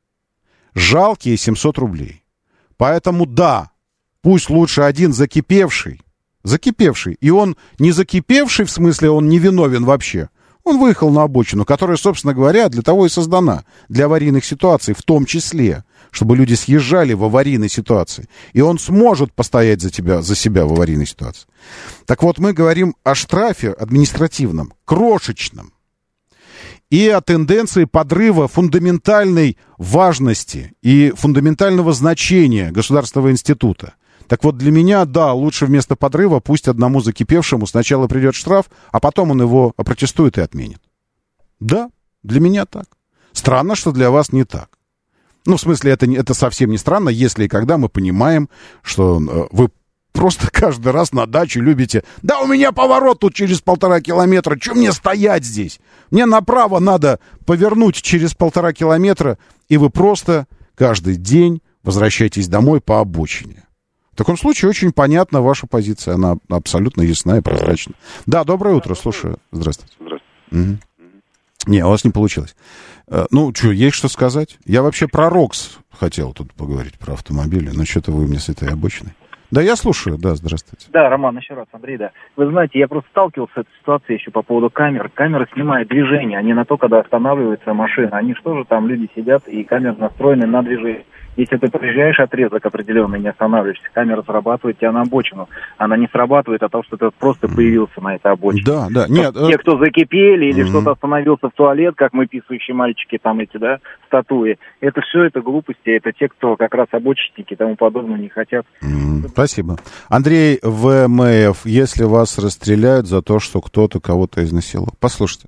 Жалкие семьсот рублей. Поэтому да, пусть лучше один закипевший, закипевший, и он не закипевший, в смысле он не виновен вообще. Он выехал на обочину, которая, собственно говоря, для того и создана, для аварийных ситуаций, в том числе, чтобы люди съезжали в аварийной ситуации. И он сможет постоять за тебя, за себя в аварийной ситуации. Так вот, мы говорим о штрафе административном, крошечном, и о тенденции подрыва фундаментальной важности и фундаментального значения государственного института. Так вот, для меня, да, лучше вместо подрыва пусть одному закипевшему сначала придет штраф, а потом он его опротестует и отменит. Да, для меня так. Странно, что для вас не так. Ну, в смысле, это, это совсем не странно, если и когда мы понимаем, что э, вы просто каждый раз на дачу любите. Да, у меня поворот тут через полтора километра, что мне стоять здесь? Мне направо надо повернуть через полтора километра, и вы просто каждый день возвращаетесь домой по обочине. В таком случае очень понятна ваша позиция. Она абсолютно ясна и прозрачна. Да, доброе утро. Слушаю. Здравствуйте. Здравствуйте. Угу. Не, у вас не получилось. Ну, что, есть что сказать? Я вообще про Рокс хотел тут поговорить, про автомобили. Но что-то вы мне с этой обочиной. Да, я слушаю. Да, здравствуйте. Да, Роман, еще раз, Андрей, да. Вы знаете, я просто сталкивался с этой ситуацией еще по поводу камер. Камеры снимают движение, а не на то, когда останавливается машина. Они что же там, люди сидят, и камеры настроены на движение. Если ты проезжаешь отрезок определенный, не останавливаешься, камера срабатывает тебя на обочину. Она не срабатывает от того, что ты просто появился на этой обочине. Да, да. Нет, те, кто закипели или mm-hmm. что-то остановился в туалет, как мы писающие мальчики, там эти, да, статуи, это все, это глупости, это те, кто как раз обочинники и тому подобное не хотят. Mm-hmm. Спасибо. Андрей ВМФ, если вас расстреляют за то, что кто-то кого-то изнасиловал. Послушайте.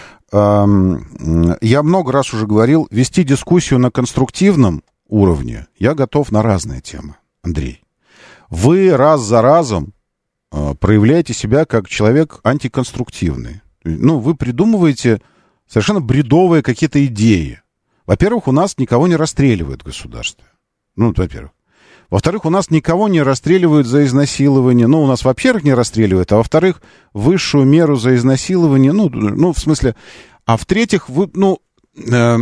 Я много раз уже говорил, вести дискуссию на конструктивном уровне я готов на разные темы, Андрей. Вы раз за разом проявляете себя как человек антиконструктивный. Ну, вы придумываете совершенно бредовые какие-то идеи. Во-первых, у нас никого не расстреливает государство. Ну, во-первых. Во-вторых, у нас никого не расстреливают за изнасилование. Ну, у нас, во-первых, не расстреливают, а во-вторых, высшую меру за изнасилование, ну, ну в смысле... А в-третьих, вы, ну... Э,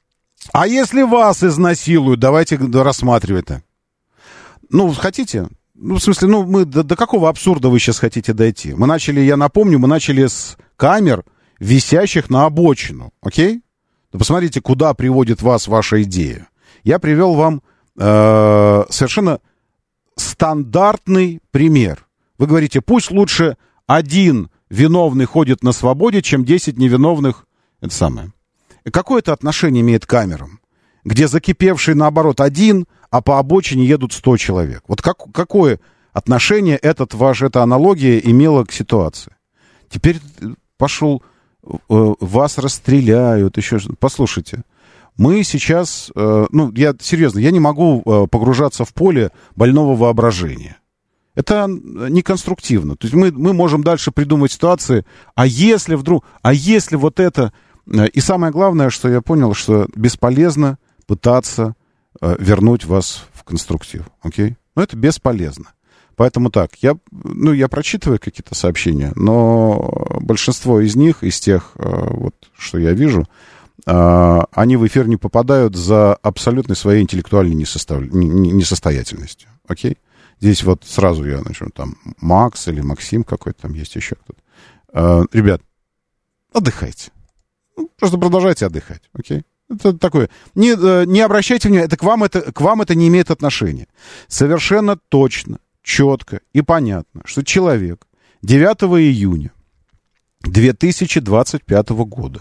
а если вас изнасилуют, давайте рассматривать это. Ну, хотите? Ну, в смысле, ну, мы до, до какого абсурда вы сейчас хотите дойти? Мы начали, я напомню, мы начали с камер, висящих на обочину, окей? Ну, посмотрите, куда приводит вас ваша идея. Я привел вам... совершенно стандартный пример. Вы говорите, пусть лучше один виновный ходит на свободе, чем десять невиновных. Это самое. Какое это отношение имеет к камерам? Где закипевший, наоборот, один, а по обочине едут сто человек. Вот как, какое отношение этот ваш, эта аналогия имела к ситуации? Теперь пошел, вас расстреляют, еще. Послушайте. Мы сейчас, ну, я серьезно, я не могу погружаться в поле больного воображения. Это неконструктивно. То есть мы, мы можем дальше придумать ситуации, а если вдруг, а если вот это... И самое главное, что я понял, что бесполезно пытаться вернуть вас в конструктив. Окей? Но это бесполезно. Поэтому так, я, ну, я прочитываю какие-то сообщения, но большинство из них, из тех, вот, что я вижу... они в эфир не попадают за абсолютной своей интеллектуальной несостав... несостоятельностью. Окей? Здесь вот сразу я начну, там, Макс или Максим какой-то там есть еще кто-то. Ребят, отдыхайте. Просто продолжайте отдыхать. Окей? Это такое. Не, не обращайте внимания, это к вам это, к вам это не имеет отношения. Совершенно точно, четко и понятно, что человек девятого июня две тысячи двадцать пятого года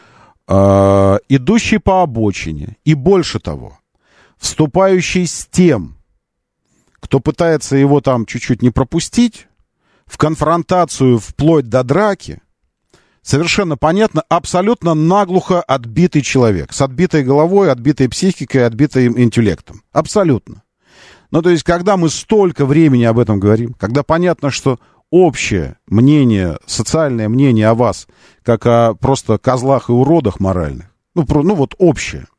Uh, идущий по обочине, и больше того, вступающий с тем, кто пытается его там чуть-чуть не пропустить, в конфронтацию вплоть до драки, совершенно понятно, абсолютно наглухо отбитый человек, с отбитой головой, отбитой психикой, отбитым интеллектом. Абсолютно. Ну, то есть, когда мы столько времени об этом говорим, когда понятно, что общее мнение, социальное мнение о вас, как о просто козлах и уродах моральных, ну, про, ну вот общее,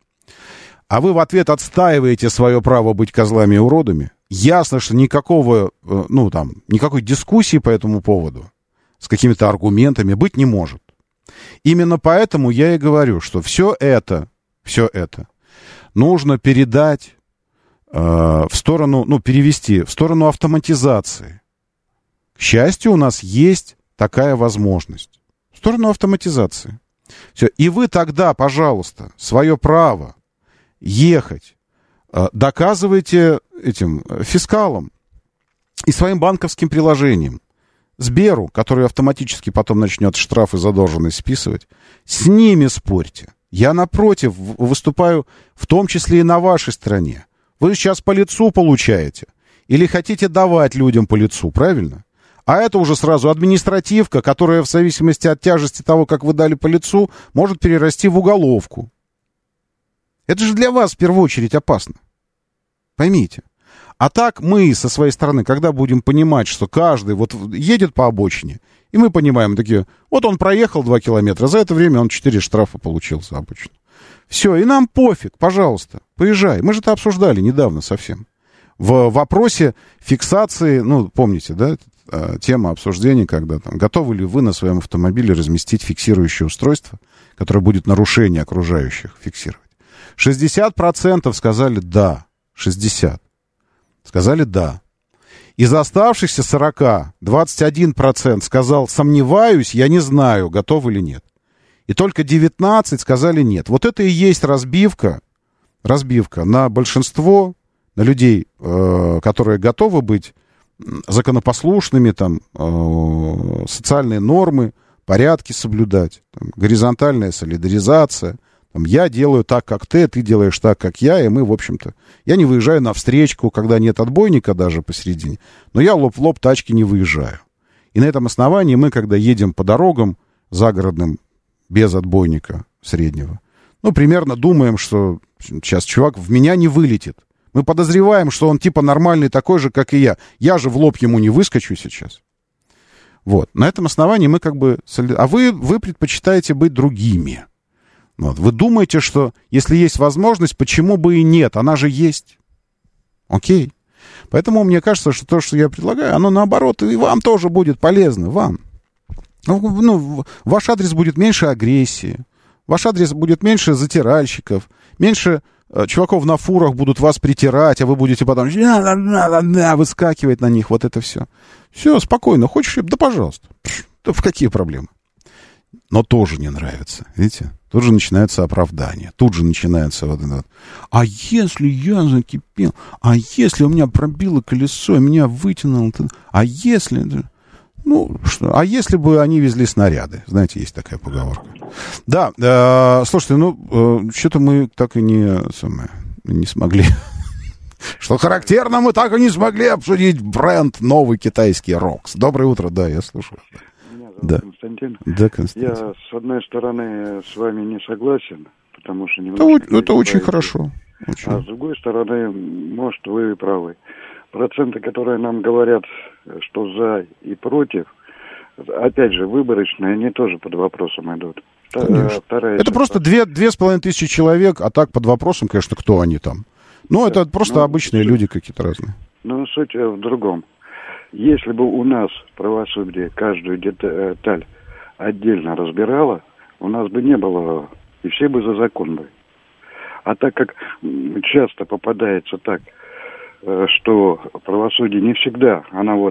а вы в ответ отстаиваете свое право быть козлами и уродами, ясно, что никакого, ну, там, никакой дискуссии по этому поводу с какими-то аргументами быть не может. Именно поэтому я и говорю, что все это, все это нужно передать э, в сторону, ну, перевести в сторону автоматизации. К счастью, у нас есть такая возможность. В сторону автоматизации. Все. И вы тогда, пожалуйста, свое право ехать э, доказывайте этим фискалам и своим банковским приложением. Сберу, который автоматически потом начнет штрафы задолженность списывать. С ними спорьте. Я, напротив, выступаю в том числе и на вашей стороне. Вы сейчас по лицу получаете. Или хотите давать людям по лицу, правильно? А это уже сразу административка, которая в зависимости от тяжести того, как вы дали по лицу, может перерасти в уголовку. Это же для вас в первую очередь опасно. Поймите. А так мы со своей стороны, когда будем понимать, что каждый вот едет по обочине, и мы понимаем такие, вот он проехал два километра, за это время он четыре штрафа получил за обочину. Все, и нам пофиг, пожалуйста, поезжай. Мы же это обсуждали недавно совсем. В вопросе фиксации, ну, помните, да, тема обсуждения, когда там, готовы ли вы на своем автомобиле разместить фиксирующее устройство, которое будет нарушение окружающих фиксировать. шестьдесят процентов сказали да, шестьдесят процентов сказали да. Из оставшихся сорок, двадцать один процент сказал сомневаюсь, я не знаю, готов или нет. И только девятнадцать сказали нет. Вот это и есть разбивка разбивка на большинство, на людей, э, которые готовы быть законопослушными, там, э, социальные нормы, порядки соблюдать, там, горизонтальная солидаризация. Там, я делаю так, как ты, ты делаешь так, как я, и мы, в общем-то... Я не выезжаю на встречку, когда нет отбойника даже посередине, но я лоб в лоб тачки не выезжаю. И на этом основании мы, когда едем по дорогам загородным, без отбойника среднего, ну, примерно думаем, что сейчас чувак в меня не вылетит. Мы подозреваем, что он типа нормальный такой же, как и я. Я же в лоб ему не выскочу сейчас. Вот. На этом основании мы как бы... А вы, вы предпочитаете быть другими. Вот. Вы думаете, что если есть возможность, почему бы и нет? Она же есть. Окей. Поэтому мне кажется, что то, что я предлагаю, оно наоборот, и вам тоже будет полезно. Вам. Ну, ну, ваш адрес будет меньше агрессии. Ваш адрес будет меньше затиральщиков. Меньше э, чуваков на фурах будут вас притирать, а вы будете потом выскакивать на них. Вот это все. Все, спокойно. Хочешь? Да, пожалуйста. Да в какие проблемы? Но тоже не нравится. Видите? Тут же начинается оправдание. Тут же начинается вот это вот. А если я закипел? А если у меня пробило колесо, и меня вытянуло? А если... Ну, что? А если бы они везли снаряды? Знаете, есть такая поговорка. Да, э, слушайте, ну, э, что-то мы так и не, самое, не смогли... Что характерно, мы так и не смогли обсудить бренд новый китайский Рокс. Доброе утро, да, я слушаю. Меня зовут Да. Константин. Да, Константин. Я, с одной стороны, с вами не согласен, потому что... Это, немножко это очень говорите. хорошо. Очень. А с другой стороны, может, вы правы. Проценты, которые нам говорят, что за и против, опять же, выборочные, они тоже под вопросом идут. Конечно. Вторая Это часть. просто две, две с половиной тысячи человек, а так под вопросом, конечно, кто они там. Ну, Да. это просто Ну, обычные суть- люди какие-то разные. Но суть в другом. Если бы у нас правосудие каждую деталь отдельно разбирало, у нас бы не было, и все бы за закон были. А так как м, часто попадается так, э, что правосудие не всегда, она вот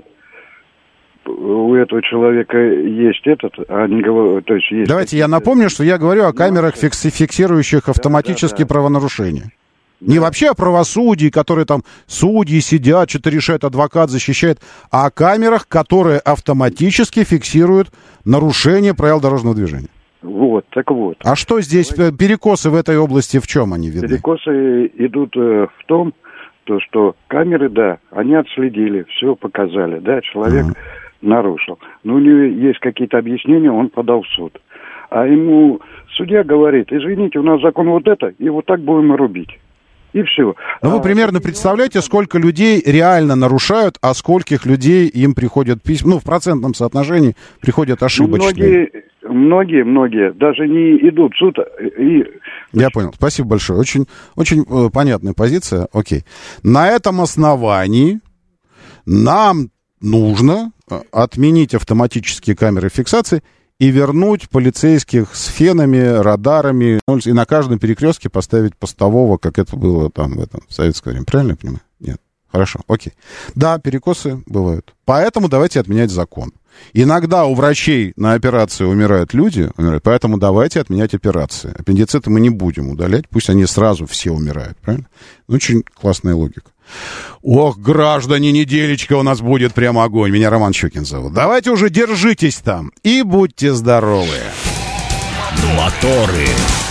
у этого человека есть этот, а не говорю, то есть есть... Давайте я напомню, что я говорю о камерах, фикси- фиксирующих автоматические да, да. правонарушения. Не вообще о правосудии, которые там судьи сидят, что-то решают, адвокат защищает, а о камерах, которые автоматически фиксируют нарушение правил дорожного движения. Вот, так вот. А что здесь, э, перекосы в этой области, в чем они видны? Перекосы идут э, в том, то, что камеры, да, они отследили, все показали, да, человек Ага. нарушил. Но у него есть какие-то объяснения, он подал в суд. А ему судья говорит, извините, у нас закон вот это, и вот так будем и рубить. И все. Ну, вы А, примерно представляете, сколько людей реально нарушают, а скольких людей им приходят письма, ну, в процентном соотношении приходят ну, ошибочные. многие, многие, многие даже не идут в суд. И... Я понял. Спасибо большое. Очень, очень э, понятная позиция. Окей. На этом основании нам нужно э, отменить автоматические камеры фиксации и вернуть полицейских с фенами, радарами, и на каждом перекрестке поставить постового, как это было там в этом в советское время. Правильно я понимаю? Нет. Хорошо, окей. Да, перекосы бывают. Поэтому давайте отменять закон. Иногда у врачей на операции умирают люди, умирают, поэтому давайте отменять операции. Аппендициты мы не будем удалять, пусть они сразу все умирают, правильно? Очень классная логика. Ох, граждане, неделечка у нас будет прямо огонь. Меня Роман Щукин зовут. Давайте уже держитесь там и будьте здоровы. Моторы.